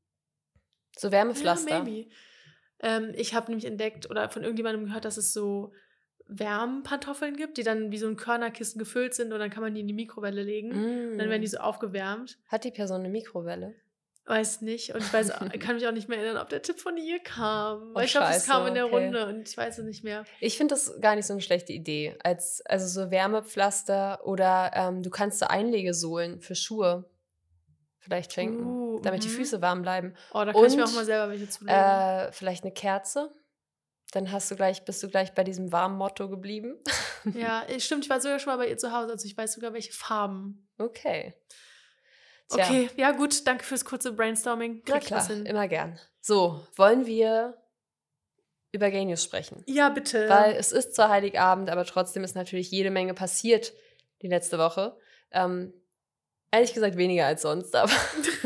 So Wärmepflaster. Ja, maybe. Ich habe nämlich entdeckt oder von irgendjemandem gehört, dass es so Wärmepantoffeln gibt, die dann wie so ein Körnerkissen gefüllt sind und dann kann man die in die Mikrowelle legen. Und dann werden die so aufgewärmt. Hat die Person eine Mikrowelle? Weiß nicht. Und ich kann mich auch nicht mehr erinnern, ob der Tipp von ihr kam. Weil Oh, ich glaube, es scheiße, kam in der okay. Runde und ich weiß es nicht mehr. Ich finde das gar nicht so eine schlechte Idee. Also so Wärmepflaster oder du kannst so Einlegesohlen für Schuhe vielleicht schenken, damit die Füße warm bleiben. Oh, da kann ich mir auch mal selber welche zulegen. Vielleicht eine Kerze. Dann bist du gleich bei diesem warmen Motto geblieben. Ja, stimmt. Ich war sogar schon mal bei ihr zu Hause. Also ich weiß sogar, welche Farben. Okay. Tja. Okay, ja gut. Danke fürs kurze Brainstorming. Na klar, immer gern. So, wollen wir über Gay News sprechen? Ja, bitte. Weil es ist zwar Heiligabend, aber trotzdem ist natürlich jede Menge passiert die letzte Woche. Ehrlich gesagt weniger als sonst, aber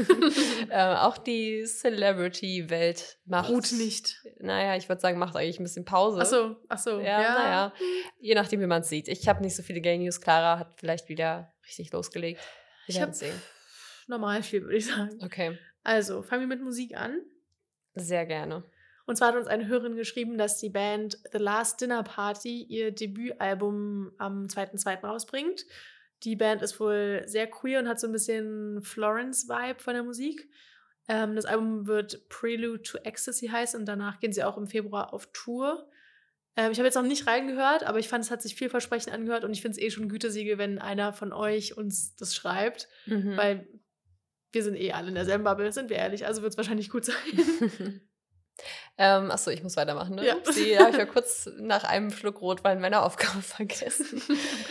auch die Celebrity-Welt macht... Ruht nicht. Naja, ich würde sagen, macht eigentlich ein bisschen Pause. Ach so. Ja, naja. Je nachdem, wie man es sieht. Ich habe nicht so viele Gay News. Clara hat vielleicht wieder richtig losgelegt. Wir werden sehen. Normal viel, würde ich sagen. Okay. Also, fangen wir mit Musik an. Sehr gerne. Und zwar hat uns eine Hörerin geschrieben, dass die Band The Last Dinner Party ihr Debütalbum am 2.2. rausbringt. Die Band ist wohl sehr queer und hat so ein bisschen Florence-Vibe von der Musik. Das Album wird Prelude to Ecstasy heißen und danach gehen sie auch im Februar auf Tour. Ich habe jetzt noch nicht reingehört, aber ich fand, es hat sich vielversprechend angehört und ich finde es schon ein Gütesiegel, wenn einer von euch uns das schreibt, weil wir sind alle in derselben Bubble, sind wir ehrlich, also wird es wahrscheinlich gut sein. Achso, ich muss weitermachen, ne? Ja. Upsi, habe ich ja kurz nach einem Schluck Rotwein meine Aufgabe vergessen.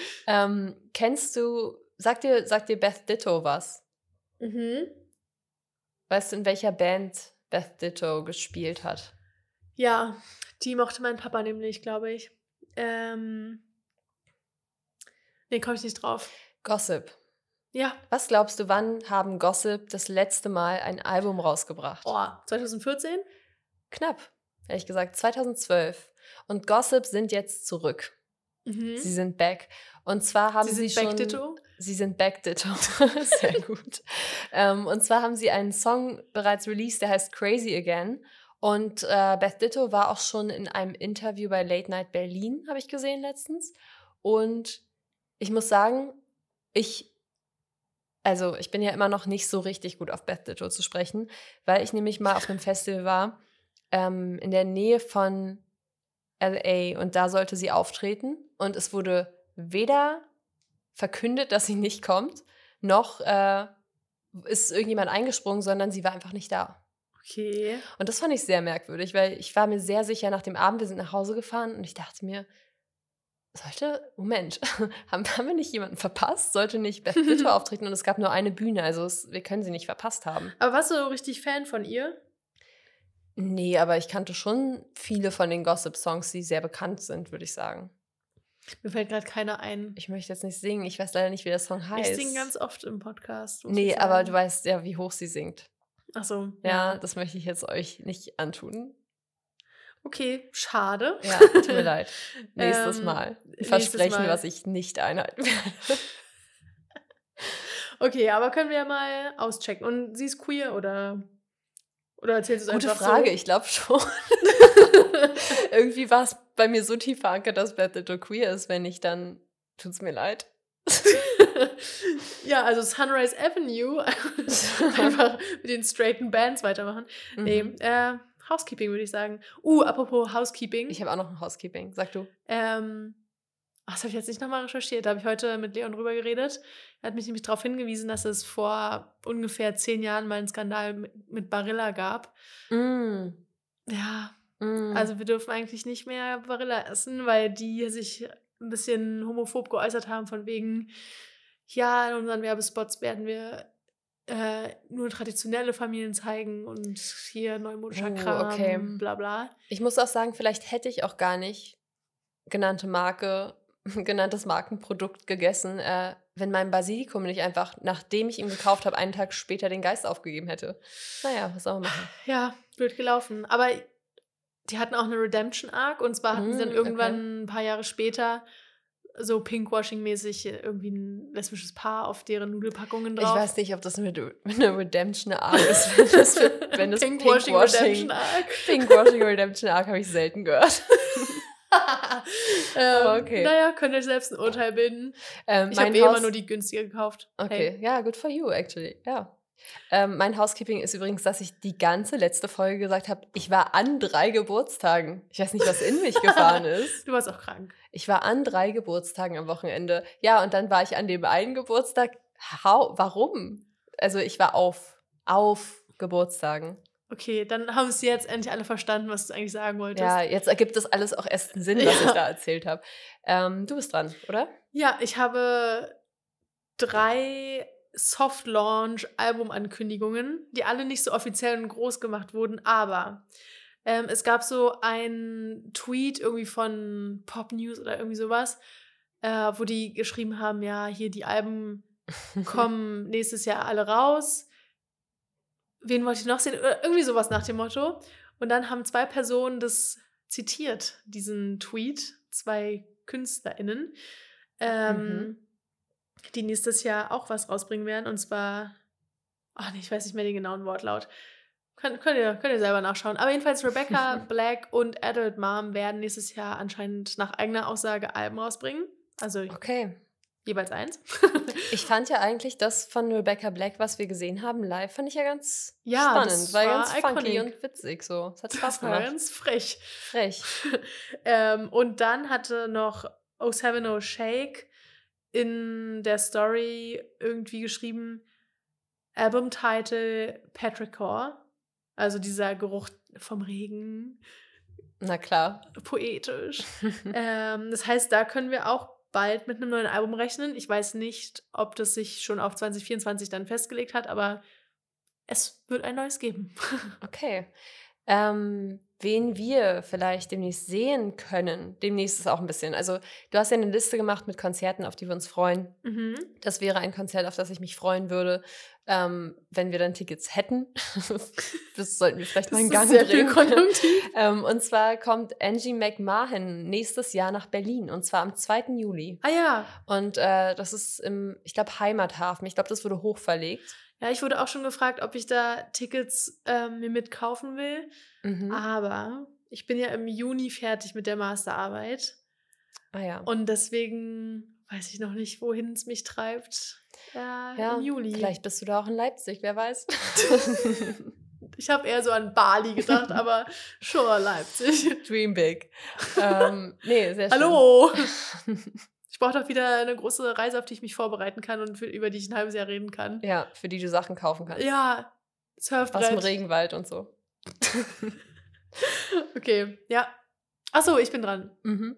Sagt dir Beth Ditto was? Weißt du, in welcher Band Beth Ditto gespielt hat? Ja, die mochte mein Papa nämlich, glaube ich. Nee, komme ich nicht drauf. Gossip. Ja. Was glaubst du, wann haben Gossip das letzte Mal ein Album rausgebracht? Oh, 2014? Knapp, ehrlich gesagt, 2012. Und Gossip sind jetzt zurück. Sie sind back. Und zwar haben sie schon... Sie sind back Ditto. Sehr gut. Und zwar haben sie einen Song bereits released, der heißt Crazy Again. Und Beth Ditto war auch schon in einem Interview bei Late Night Berlin, habe ich gesehen letztens. Und ich muss sagen, ich bin ja immer noch nicht so richtig gut auf Beth Ditto zu sprechen, weil ich nämlich mal auf einem Festival war, in der Nähe von LA und da sollte sie auftreten und es wurde weder verkündet, dass sie nicht kommt, noch ist irgendjemand eingesprungen, sondern sie war einfach nicht da. Okay. Und das fand ich sehr merkwürdig, weil ich war mir sehr sicher nach dem Abend, wir sind nach Hause gefahren und ich dachte mir, Moment, haben wir nicht jemanden verpasst? Sollte nicht Beth Ditto auftreten und es gab nur eine Bühne, also wir können sie nicht verpasst haben. Aber warst du richtig Fan von ihr? Nee, aber ich kannte schon viele von den Gossip-Songs, die sehr bekannt sind, würde ich sagen. Mir fällt gerade keiner ein. Ich möchte jetzt nicht singen, ich weiß leider nicht, wie der Song heißt. Ich singe ganz oft im Podcast. Nee, aber du weißt ja, wie hoch sie singt. Ach so. Ja, das möchte ich jetzt euch nicht antun. Okay, schade. Ja, tut mir leid. Nächstes Mal. Versprechen, was ich nicht einhalten werde. Okay, aber können wir ja mal auschecken. Und sie ist queer oder erzählst du es einfach Gute Frage, so? ich glaube schon. Irgendwie war es bei mir so tief verankert, dass Beth Ditto queer ist, wenn nicht, dann tut's mir leid. Ja, also Sunrise Avenue, einfach mit den straighten Bands weitermachen. Nee, Housekeeping würde ich sagen. Apropos Housekeeping. Ich habe auch noch ein Housekeeping, sag du. Das habe ich jetzt nicht nochmal recherchiert. Da habe ich heute mit Leon drüber geredet. Er hat mich nämlich darauf hingewiesen, dass es vor ungefähr 10 Jahren mal einen Skandal mit Barilla gab. Ja, Also wir dürfen eigentlich nicht mehr Barilla essen, weil die sich ein bisschen homophob geäußert haben, von wegen, ja, in unseren Werbespots werden wir nur traditionelle Familien zeigen und hier neumodischer Kram, okay. bla bla. Ich muss auch sagen, vielleicht hätte ich auch gar nicht genanntes Markenprodukt gegessen, wenn mein Basilikum nicht einfach, nachdem ich ihn gekauft habe, einen Tag später den Geist aufgegeben hätte. Naja, was soll man machen? Ja, blöd gelaufen. Aber die hatten auch eine Redemption-Arc und zwar hatten sie dann irgendwann ein paar Jahre später so Pinkwashing-mäßig irgendwie ein lesbisches Paar auf deren Nudelpackungen drauf. Ich weiß nicht, ob das eine Redemption-Arc ist, wenn das Pinkwashing Redemption-Arc habe ich selten gehört. Okay. Naja, könnt ihr selbst ein Urteil bilden. Ich habe immer nur die günstige gekauft. Okay, ja, good for you, actually. Ja. Mein Housekeeping ist übrigens, dass ich die ganze letzte Folge gesagt habe, ich war an 3 Geburtstagen. Ich weiß nicht, was in mich gefahren ist. Du warst auch krank. Ich war an 3 Geburtstagen am Wochenende. Ja, und dann war ich an dem einen Geburtstag. Warum? Also ich war auf Geburtstagen. Okay, dann haben sie jetzt endlich alle verstanden, was du eigentlich sagen wolltest. Ja, jetzt ergibt das alles auch erst einen Sinn, was ich da erzählt habe. Du bist dran, oder? Ja, ich habe 3 Soft-Launch-Albumankündigungen, die alle nicht so offiziell und groß gemacht wurden, aber es gab so einen Tweet irgendwie von Pop News oder irgendwie sowas, wo die geschrieben haben, ja, hier die Alben kommen nächstes Jahr alle raus. Wen wollte ich noch sehen? Irgendwie sowas nach dem Motto. Und dann haben 2 Personen das zitiert, diesen Tweet, 2 KünstlerInnen, die nächstes Jahr auch was rausbringen werden. Und zwar, ich weiß nicht mehr den genauen Wortlaut. Könnt ihr selber nachschauen. Aber jedenfalls Rebecca Black und Adult Mom werden nächstes Jahr anscheinend nach eigener Aussage Alben rausbringen. Also jeweils 1. Ich fand ja eigentlich das von Rebecca Black, was wir gesehen haben live, fand ich ja ganz spannend. War ganz funky und witzig so. Es hat Spaß gemacht. War ganz frech. Frech. Und dann hatte noch 070 Shake in der Story irgendwie geschrieben, Albumtitle Petrichor. Also dieser Geruch vom Regen. Na klar. Poetisch. Das heißt, da können wir auch bald mit einem neuen Album rechnen. Ich weiß nicht, ob das sich schon auf 2024 dann festgelegt hat, aber es wird ein neues geben. Okay. Wen wir vielleicht demnächst sehen können, demnächst ist auch ein bisschen. Also du hast ja eine Liste gemacht mit Konzerten, auf die wir uns freuen. Das wäre ein Konzert, auf das ich mich freuen würde, wenn wir dann Tickets hätten. Das sollten wir vielleicht mal in Gang bringen. Und zwar kommt Angie McMahon nächstes Jahr nach Berlin und zwar am 2. Juli. Ah ja. Und das ist ich glaube, Heimathafen. Ich glaube, das wurde hochverlegt. Ja, ich wurde auch schon gefragt, ob ich da Tickets mir mitkaufen will. Aber ich bin ja im Juni fertig mit der Masterarbeit. Ah ja. Und deswegen weiß ich noch nicht, wohin es mich treibt. Im Juli. Vielleicht bist du da auch in Leipzig, wer weiß. Ich habe eher so an Bali gedacht, aber sure, Leipzig. Dream big. Nee, sehr schön. Hallo! Ich brauche doch wieder eine große Reise, auf die ich mich vorbereiten kann und über die ich ein halbes Jahr reden kann. Ja, für die du Sachen kaufen kannst. Ja, Surfbrett. Aus dem Regenwald und so. Okay, ja. Achso, ich bin dran.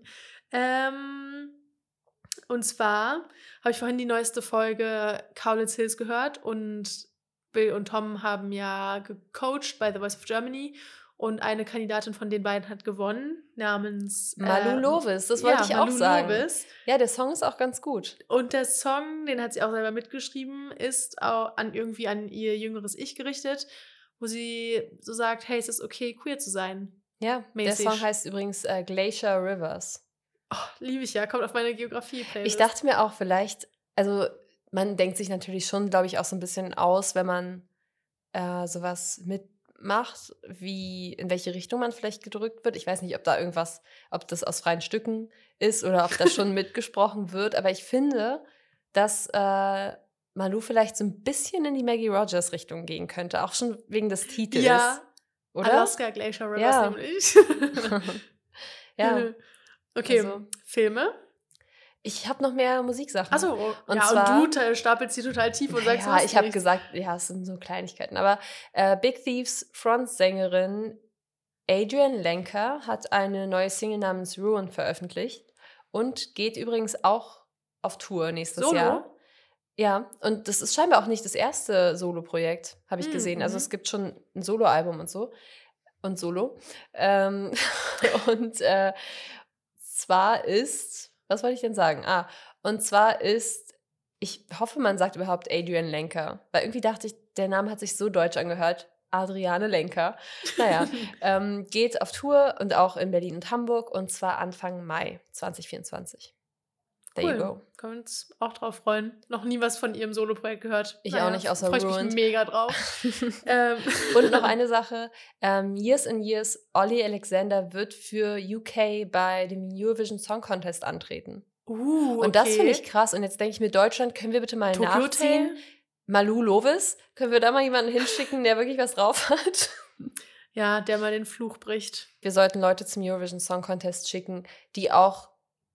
Und zwar habe ich vorhin die neueste Folge Cowlitz Hills gehört und Bill und Tom haben ja gecoacht bei The Voice of Germany und eine Kandidatin von den beiden hat gewonnen, namens Malu Lovis, das wollte ich auch sagen. Lovis. Ja, der Song ist auch ganz gut. Und der Song, den hat sie auch selber mitgeschrieben, ist auch an ihr jüngeres Ich gerichtet, wo sie so sagt, hey, es ist okay, queer zu sein. Ja, mäßig. Der Song heißt übrigens Glacier Rivers. Oh, liebe ich ja, kommt auf meine Geografie-Playlist. Ich dachte mir auch vielleicht, also man denkt sich natürlich schon, glaube ich, auch so ein bisschen aus, wenn man sowas mitmacht, wie in welche Richtung man vielleicht gedrückt wird. Ich weiß nicht, ob das aus freien Stücken ist oder ob das schon mitgesprochen wird, aber ich finde, dass Malu vielleicht so ein bisschen in die Maggie Rogers Richtung gehen könnte, auch schon wegen des Titels. Ja, oder? Alaska Glacier Rivers nämlich. Ja. Okay, also, Filme? Ich habe noch mehr Musiksachen. Achso, und du stapelst die total tief und sagst, ja, ich habe gesagt, ja, es sind so Kleinigkeiten. Aber Big Thieves Frontsängerin Adrian Lenker hat eine neue Single namens Ruin veröffentlicht und geht übrigens auch auf Tour nächstes Solo? Jahr. Ja, und das ist scheinbar auch nicht das erste Solo-Projekt, habe ich gesehen. Also es gibt schon ein Solo-Album und so. Und Solo. Und zwar ist, was wollte ich denn sagen? Und zwar ist, ich hoffe, man sagt überhaupt Adrian Lenker, weil irgendwie dachte ich, der Name hat sich so deutsch angehört. Adriane Lenker. Naja, geht auf Tour und auch in Berlin und Hamburg und zwar Anfang Mai 2024. There you go. Können wir uns auch drauf freuen. Noch nie was von ihrem Solo-Projekt gehört. Ich auch nicht, außer Freue ich mich Ruined. mega drauf. Und noch eine Sache. Years and Years, Ollie Alexander wird für UK bei dem Eurovision Song Contest antreten. Okay. Und das finde ich krass. Und jetzt denke ich mir, Deutschland, können wir bitte mal Tokyo nachziehen? Hotel? Malou Lovis, können wir da mal jemanden hinschicken, der wirklich was drauf hat? Ja, der mal den Fluch bricht. Wir sollten Leute zum Eurovision Song Contest schicken, die auch,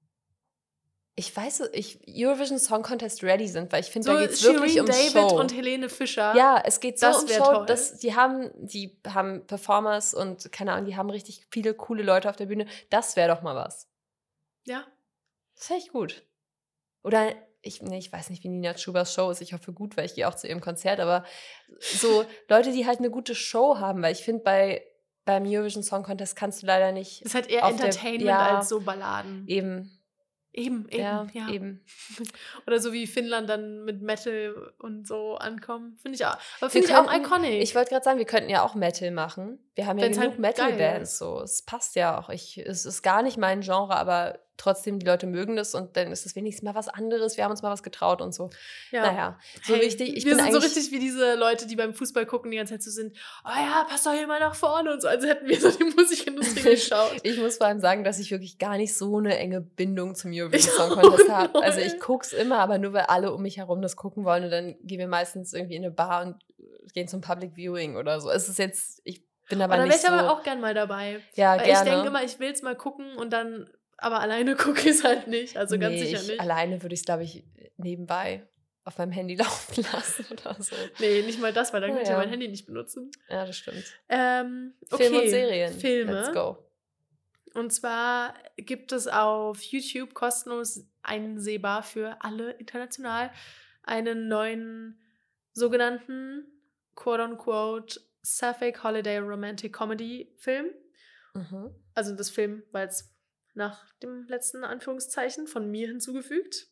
Eurovision Song Contest ready sind, weil ich finde, da geht es wirklich um David Show. und Helene Fischer. Ja, es geht so Das um wär Show. toll. Die haben Performers und keine Ahnung, die haben richtig viele coole Leute auf der Bühne. Das wäre doch mal was. Ja. Das wäre echt gut. Oder ich weiß nicht, wie Nina Schubers Show ist. Ich hoffe gut, weil ich gehe auch zu ihrem Konzert. Aber so Leute, die halt eine gute Show haben, weil ich finde, beim Eurovision Song Contest kannst du leider nicht. Das ist halt eher Entertainment als so Balladen. Eben. Ja. Eben. Oder so wie Finnland dann mit Metal und so ankommen. Finde ich auch. Aber finde ich auch iconic. Ich wollte gerade sagen, wir könnten ja auch Metal machen. Wir haben ja Wenn's genug halt Metal-Bands. So. Es passt ja auch. Es ist gar nicht mein Genre, aber trotzdem, die Leute mögen das und dann ist es wenigstens mal was anderes. Wir haben uns mal was getraut und so. Ja. Naja, so richtig. Wir sind so richtig wie diese Leute, die beim Fußball gucken, die ganze Zeit so sind, oh ja, pass doch hier mal nach vorne und so, als hätten wir so die Musikindustrie geschaut. Ich muss vor allem sagen, dass ich wirklich gar nicht so eine enge Bindung zum Eurovision Song Contest habe. Also ich gucke es immer, aber nur weil alle um mich herum das gucken wollen und dann gehen wir meistens irgendwie in eine Bar und gehen zum Public Viewing oder so. Es ist jetzt, ich bin aber nicht so... Da wäre ich aber auch gern mal dabei. Ja, weil gerne. Ich denke immer, ich will es mal gucken und dann, aber alleine gucke ich es halt nicht. Also ganz sicher nicht. Alleine würde ich es, glaube ich, nebenbei auf meinem Handy laufen lassen oder so. Nee, nicht mal das, weil dann könnte ich ja mein Handy nicht benutzen. Ja, das stimmt. Okay. Film und Serien. Filme. Let's go. Und zwar gibt es auf YouTube kostenlos einsehbar für alle international einen neuen sogenannten quote-unquote Sapphic Holiday Romantic Comedy Film. Mhm. Also das Film war jetzt nach dem letzten Anführungszeichen von mir hinzugefügt.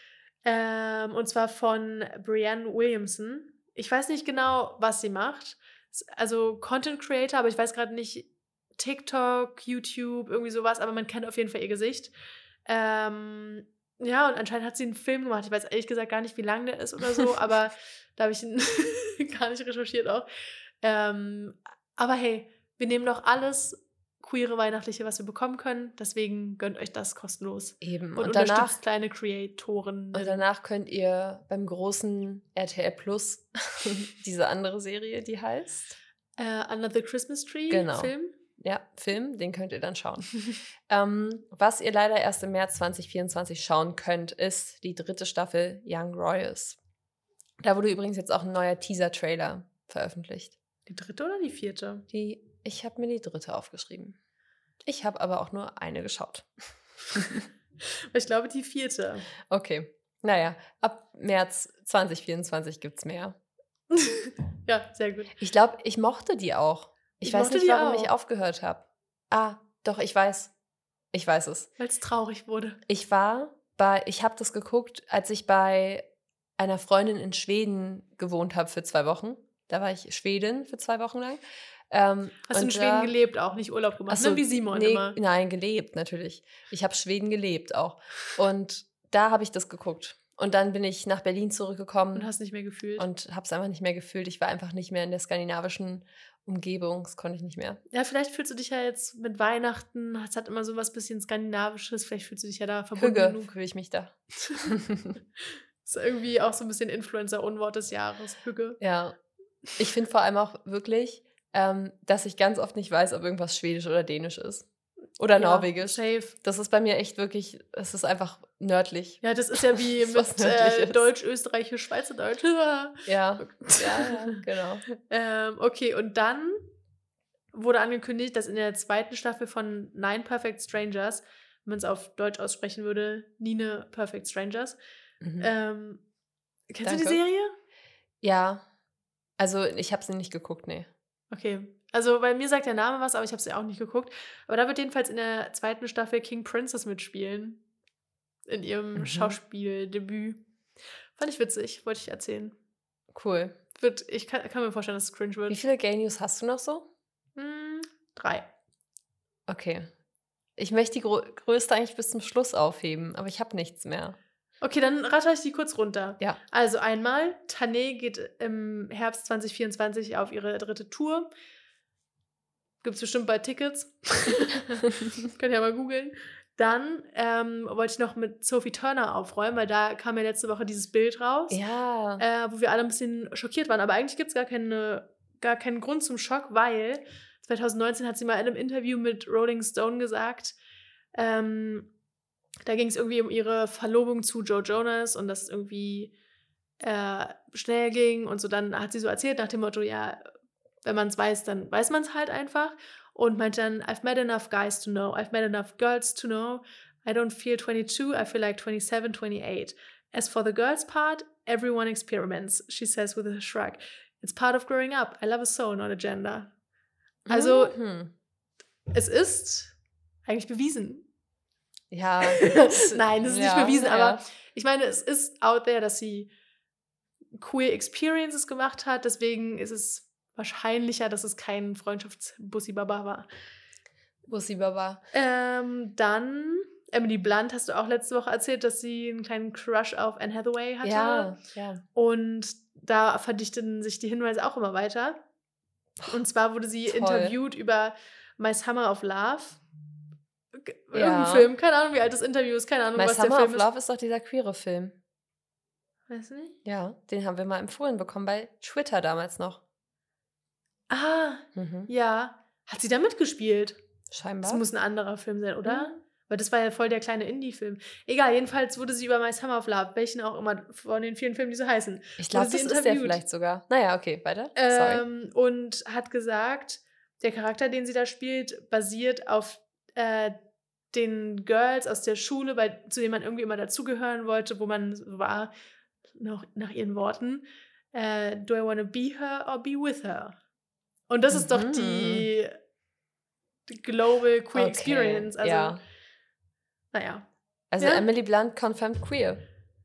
Und zwar von Brianne Williamson. Ich weiß nicht genau, was sie macht. Also Content Creator, aber ich weiß gerade nicht, TikTok, YouTube, irgendwie sowas, aber man kennt auf jeden Fall ihr Gesicht. Ja, und anscheinend hat sie einen Film gemacht. Ich weiß ehrlich gesagt gar nicht, wie lang der ist oder so, aber da habe ich ihn gar nicht recherchiert auch. Aber hey, wir nehmen doch alles queere Weihnachtliche, was wir bekommen können. Deswegen gönnt euch das kostenlos. Eben. Und unterstützt kleine Creatoren. Und danach könnt ihr beim großen RTL Plus diese andere Serie, die heißt Under the Christmas Tree Film. Ja, Film, den könnt ihr dann schauen. Was ihr leider erst im März 2024 schauen könnt, ist die 3. Staffel Young Royals. Da wurde übrigens jetzt auch ein neuer Teaser-Trailer veröffentlicht. Die 3. oder die 4.? Ich habe mir die 3. aufgeschrieben. Ich habe aber auch nur eine geschaut. Ich glaube, die 4. Okay. Naja, ab März 2024 gibt es mehr. Ja, sehr gut. Ich glaube, ich mochte die auch. Ich weiß nicht, warum ich aufgehört habe. Doch, ich weiß. Ich weiß es. Weil es traurig wurde. Ich habe das geguckt, als ich bei einer Freundin in Schweden gewohnt habe für 2 Wochen. Da war ich Schwedin für 2 Wochen lang. Hast du in Schweden gelebt, auch nicht Urlaub gemacht, so, wie Simon immer? Nein, gelebt natürlich. Ich habe Schweden gelebt auch. Und da habe ich das geguckt. Und dann bin ich nach Berlin zurückgekommen. Und hast nicht mehr gefühlt. Und habe es einfach nicht mehr gefühlt. Ich war einfach nicht mehr in der skandinavischen Umgebung. Das konnte ich nicht mehr. Ja, vielleicht fühlst du dich ja jetzt mit Weihnachten, es hat immer so was bisschen Skandinavisches, vielleicht fühlst du dich ja da verbunden. Hügge fühle ich mich da. Ist irgendwie auch so ein bisschen Influencer-Unwort des Jahres, Hügge. Ja, ich finde vor allem auch wirklich, dass ich ganz oft nicht weiß, ob irgendwas Schwedisch oder Dänisch ist. Oder Norwegisch. Safe. Das ist bei mir echt wirklich, es ist einfach nördlich. Ja, das ist ja wie mit Deutsch, Österreichisch, Schweizerdeutsch. Ja, genau. Okay, und dann wurde angekündigt, dass in der 2. Staffel von 9 Perfect Strangers, wenn man es auf Deutsch aussprechen würde, 9 Perfect Strangers. Kennst du die Serie? Ja. Also ich habe sie nicht geguckt, nee. Okay. Also bei mir sagt der Name was, aber ich habe sie auch nicht geguckt. Aber da wird jedenfalls in der 2. Staffel King Princess mitspielen. In ihrem Schauspieldebüt. Fand ich witzig, wollte ich erzählen. Cool. Ich kann mir vorstellen, dass es cringe wird. Wie viele Gay News hast du noch so? 3. Okay. Ich möchte die größte eigentlich bis zum Schluss aufheben, aber ich habe nichts mehr. Okay, dann ratter ich die kurz runter. Ja. Also einmal, Tané geht im Herbst 2024 auf ihre 3. Tour. Gibt es bestimmt bald Tickets. Könnt ihr ja mal googeln. Dann wollte ich noch mit Sophie Turner aufräumen, weil da kam ja letzte Woche dieses Bild raus, wo wir alle ein bisschen schockiert waren. Aber eigentlich gibt es gar keinen Grund zum Schock, weil 2019 hat sie mal in einem Interview mit Rolling Stone gesagt, da ging es irgendwie um ihre Verlobung zu Joe Jonas und dass es irgendwie schnell ging und so. Dann hat sie so erzählt nach dem Motto, ja, wenn man es weiß, dann weiß man es halt einfach. Und meinte dann, I've met enough guys to know, I've met enough girls to know, I don't feel 22, I feel like 27, 28. As for the girls part, everyone experiments, she says with a shrug. It's part of growing up. I love a soul, not a gender. Also, es ist eigentlich bewiesen. Ja. Nein, das ist nicht bewiesen, aber ich meine, es ist out there, dass sie queer Experiences gemacht hat, deswegen ist es wahrscheinlicher, dass es kein Freundschafts-Bussi-Baba war. Bussi-Baba. Dann, Emily Blunt, hast du auch letzte Woche erzählt, dass sie einen kleinen Crush auf Anne Hathaway hatte. Ja. Und da verdichteten sich die Hinweise auch immer weiter. Und zwar wurde sie interviewt über My Summer of Love. Irgendein Film, keine Ahnung, wie alt das Interview ist, keine Ahnung, was der Film ist. My Summer of Love ist doch dieser queere Film. Weißt du nicht? Ja, den haben wir mal empfohlen bekommen bei Twitter damals noch. Ja. Hat sie da mitgespielt? Scheinbar. Das muss ein anderer Film sein, oder? Weil das war ja voll der kleine Indie-Film. Egal, jedenfalls wurde sie über My Summer of Love, welchen auch immer von den vielen Filmen, die so heißen. Ich glaube, das ist der vielleicht sogar. Naja, okay, weiter. Sorry. Und hat gesagt, der Charakter, den sie da spielt, basiert auf den Girls aus der Schule, zu denen man irgendwie immer dazugehören wollte, wo man war, noch nach ihren Worten, do I want to be her or be with her? Und das ist doch die Global Queer Experience. Also, naja. Also Emily Blunt confirmed queer.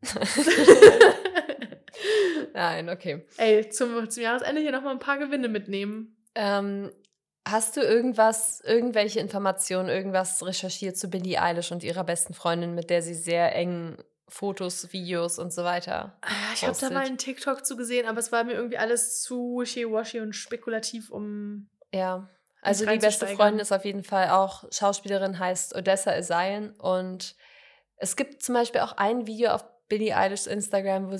Nein, okay. Ey, zum Jahresende hier nochmal ein paar Gewinne mitnehmen. Hast du irgendwelche Informationen, irgendwas recherchiert zu Billie Eilish und ihrer besten Freundin, mit der sie sehr eng Fotos, Videos und so weiter Ich habe da mal einen TikTok zu gesehen, aber es war mir irgendwie alles zu wishy-washy und spekulativ, Ja, also die beste Freundin ist auf jeden Fall auch Schauspielerin, heißt Odessa Esayan. Und es gibt zum Beispiel auch ein Video auf Billie Eilish's Instagram, wo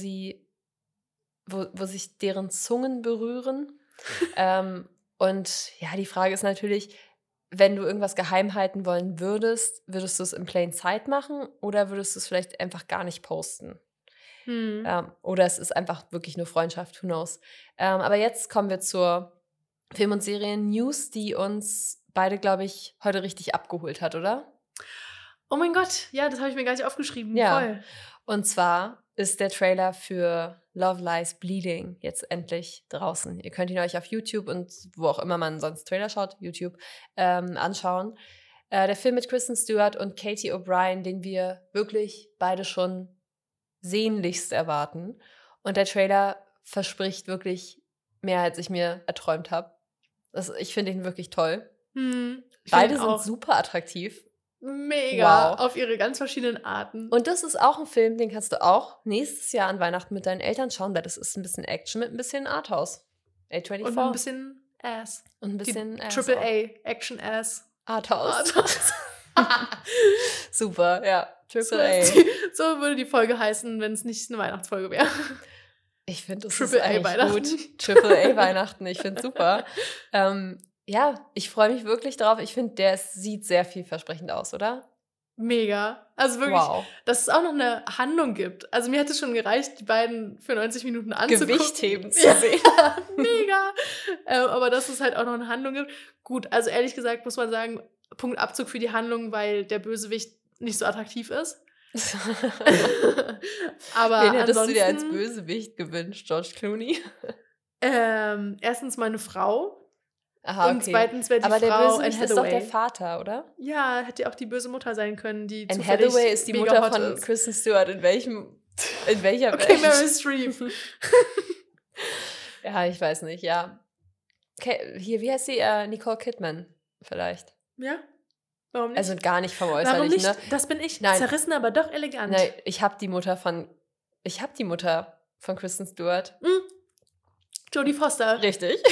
sich deren Zungen berühren. Und ja, die Frage ist natürlich, wenn du irgendwas geheim halten wollen würdest du es in plain sight machen oder würdest du es vielleicht einfach gar nicht posten? Oder es ist einfach wirklich nur Freundschaft, who knows. Aber jetzt kommen wir zur Film- und Serien-News, die uns beide, glaube ich, heute richtig abgeholt hat, oder? Oh mein Gott, ja, das habe ich mir gar nicht aufgeschrieben. Ja. Voll. Und zwar ist der Trailer für Love Lies Bleeding jetzt endlich draußen. Ihr könnt ihn euch auf YouTube und wo auch immer man sonst Trailer schaut, YouTube, anschauen. Der Film mit Kristen Stewart und Katie O'Brien, den wir wirklich beide schon sehnlichst erwarten. Und der Trailer verspricht wirklich mehr, als ich mir erträumt habe. Ich finde ihn wirklich toll. Beide sind super attraktiv. Mega, auf ihre ganz verschiedenen Arten. Und das ist auch ein Film, den kannst du auch nächstes Jahr an Weihnachten mit deinen Eltern schauen, weil das ist ein bisschen Action mit ein bisschen Arthouse. A24. Und ein bisschen Ass. Und ein bisschen Ass. Triple A, Action Ass. Arthouse. Super, ja. Triple A. So würde die Folge heißen, wenn es nicht eine Weihnachtsfolge wäre. Ich finde, das Triple ist A Weihnachten. Gut. Triple A Weihnachten, ich finde es super. Ja, ich freue mich wirklich drauf. Ich finde, der sieht sehr vielversprechend aus, oder? Mega. Also wirklich, Wow. dass es auch noch eine Handlung gibt. Also mir hat es schon gereicht, die beiden für 90 Minuten anzugucken. Gewichtheben zu Ja, sehen. mega. Aber dass es halt auch noch eine Handlung gibt. Gut, also ehrlich gesagt muss man sagen, Punkt Abzug für die Handlung, weil der Bösewicht nicht so attraktiv ist. Aber Wen hättest ansonsten, du dir als Bösewicht gewünscht? George Clooney? erstens meine Frau Aha, und okay. zweitens wäre die Aber der Frau Anne Bösewicht ist doch der Hathaway. Vater, oder? Ja, hätte ja auch die böse Mutter sein können, die Anne zufällig Hathaway ist die mega Mutter hot von ist. Kristen Stewart. In welcher Okay, Welt? Meryl Streep. Ja, ich weiß nicht, ja. Okay, hier, wie heißt sie? Nicole Kidman vielleicht. Ja, warum nicht? Also gar nicht vom Warum Äußerlichen, nicht? ne? Das bin ich. Nein. Zerrissen, aber doch elegant. Nein, ich habe die Mutter von Kristen Stewart. Jodie Foster. Richtig.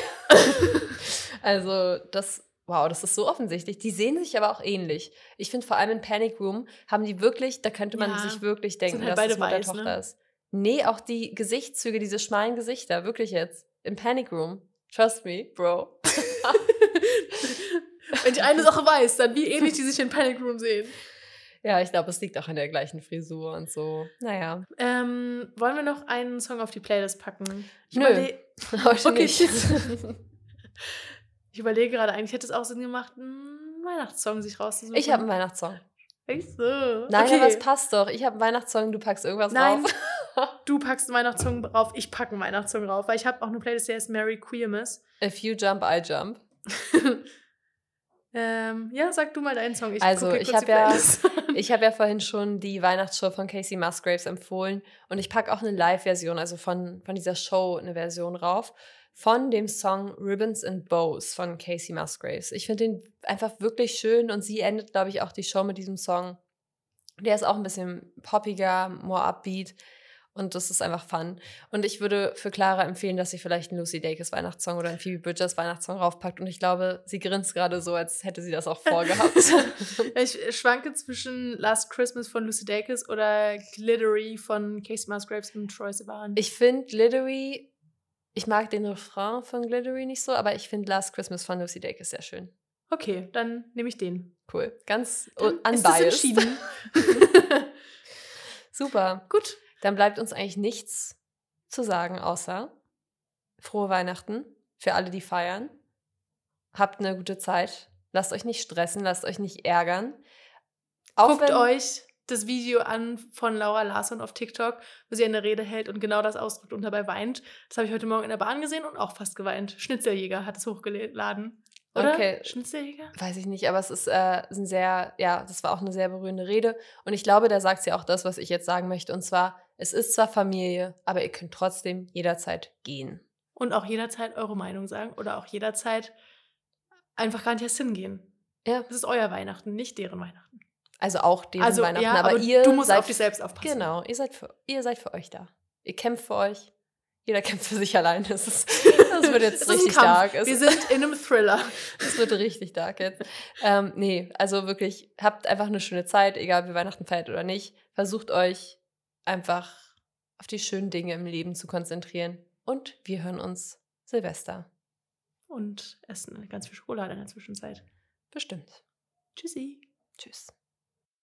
Also das ist so offensichtlich. Die sehen sich aber auch ähnlich. Ich finde vor allem in Panic Room haben die wirklich, da könnte man Ja, sich wirklich denken, halt dass beide das Mutter weiß, Tochter ne? ist. Nee, auch die Gesichtszüge, diese schmalen Gesichter, wirklich jetzt. In Panic Room. Trust me, Bro. Wenn ich eine Sache weiß, dann wie ähnlich die sich in Panic Room sehen. Ja, ich glaube, es liegt auch an der gleichen Frisur und so. Naja. Wollen wir noch einen Song auf die Playlist packen? Nö, heute Okay, nicht. Ich überlege gerade, eigentlich hätte es auch Sinn gemacht, einen Weihnachtssong sich rauszusuchen. Ich habe einen Weihnachtssong. Echt so? Nein, okay. aber es passt doch. Ich habe einen Weihnachtssong, du packst irgendwas Nein, drauf. du packst einen Weihnachtssong rauf, ich packe einen Weihnachtssong rauf, weil ich habe auch eine Playlist, die heißt Merry Queermas. If you jump, I jump. Ja, sag du mal deinen Song. Ich Also, gucke hier ich kurz die habe Playlist an. ich hab ja vorhin schon die Weihnachtsshow von Casey Musgraves empfohlen und ich packe auch eine Live-Version, also von dieser Show eine Version rauf, von dem Song Ribbons and Bows von Casey Musgraves. Ich finde den einfach wirklich schön und sie endet, glaube ich, auch die Show mit diesem Song. Der ist auch ein bisschen poppiger, more upbeat und das ist einfach fun. Und ich würde für Clara empfehlen, dass sie vielleicht einen Lucy Dacus Weihnachtssong oder einen Phoebe Bridgers Weihnachtssong raufpackt und ich glaube, sie grinst gerade so, als hätte sie das auch vorgehabt. Ich schwanke zwischen Last Christmas von Lucy Dacus oder Glittery von Casey Musgraves und Troye Sivan. Ich finde Glittery, ich mag den Refrain von Glittery nicht so, aber ich finde Last Christmas von Lucy Dacus sehr schön. Okay, dann nehme ich den. Cool. Ganz Dann ist das unbiased. entschieden. Super. Gut. Dann bleibt uns eigentlich nichts zu sagen, außer frohe Weihnachten für alle, die feiern. Habt eine gute Zeit. Lasst euch nicht stressen, lasst euch nicht ärgern. Guckt euch das Video an von Laura Larsson auf TikTok, wo sie eine Rede hält und genau das ausdrückt und dabei weint. Das habe ich heute Morgen in der Bahn gesehen und auch fast geweint. Schnitzeljäger hat es hochgeladen. Oder? Okay. Schnitzeljäger? Weiß ich nicht, aber es ist das war auch eine sehr berührende Rede. Und ich glaube, da sagt sie auch das, was ich jetzt sagen möchte. Und zwar, es ist zwar Familie, aber ihr könnt trotzdem jederzeit gehen. Und auch jederzeit eure Meinung sagen oder auch jederzeit einfach gar nicht erst hingehen. Ja. Das ist euer Weihnachten, nicht deren Weihnachten. Also auch deren Weihnachten, ja, aber ihr du musst seid auf dich selbst aufpassen. Genau, ihr seid für euch da. Ihr kämpft für euch. Jeder kämpft für sich allein. Das wird jetzt richtig dark. Wir sind in einem Thriller. Das wird richtig dark jetzt. Nee, also wirklich, habt einfach eine schöne Zeit, egal ob ihr Weihnachten feiert oder nicht. Versucht euch einfach auf die schönen Dinge im Leben zu konzentrieren. Und wir hören uns Silvester. Und essen ganz viel Schokolade in der Zwischenzeit. Bestimmt. Tschüssi. Tschüss.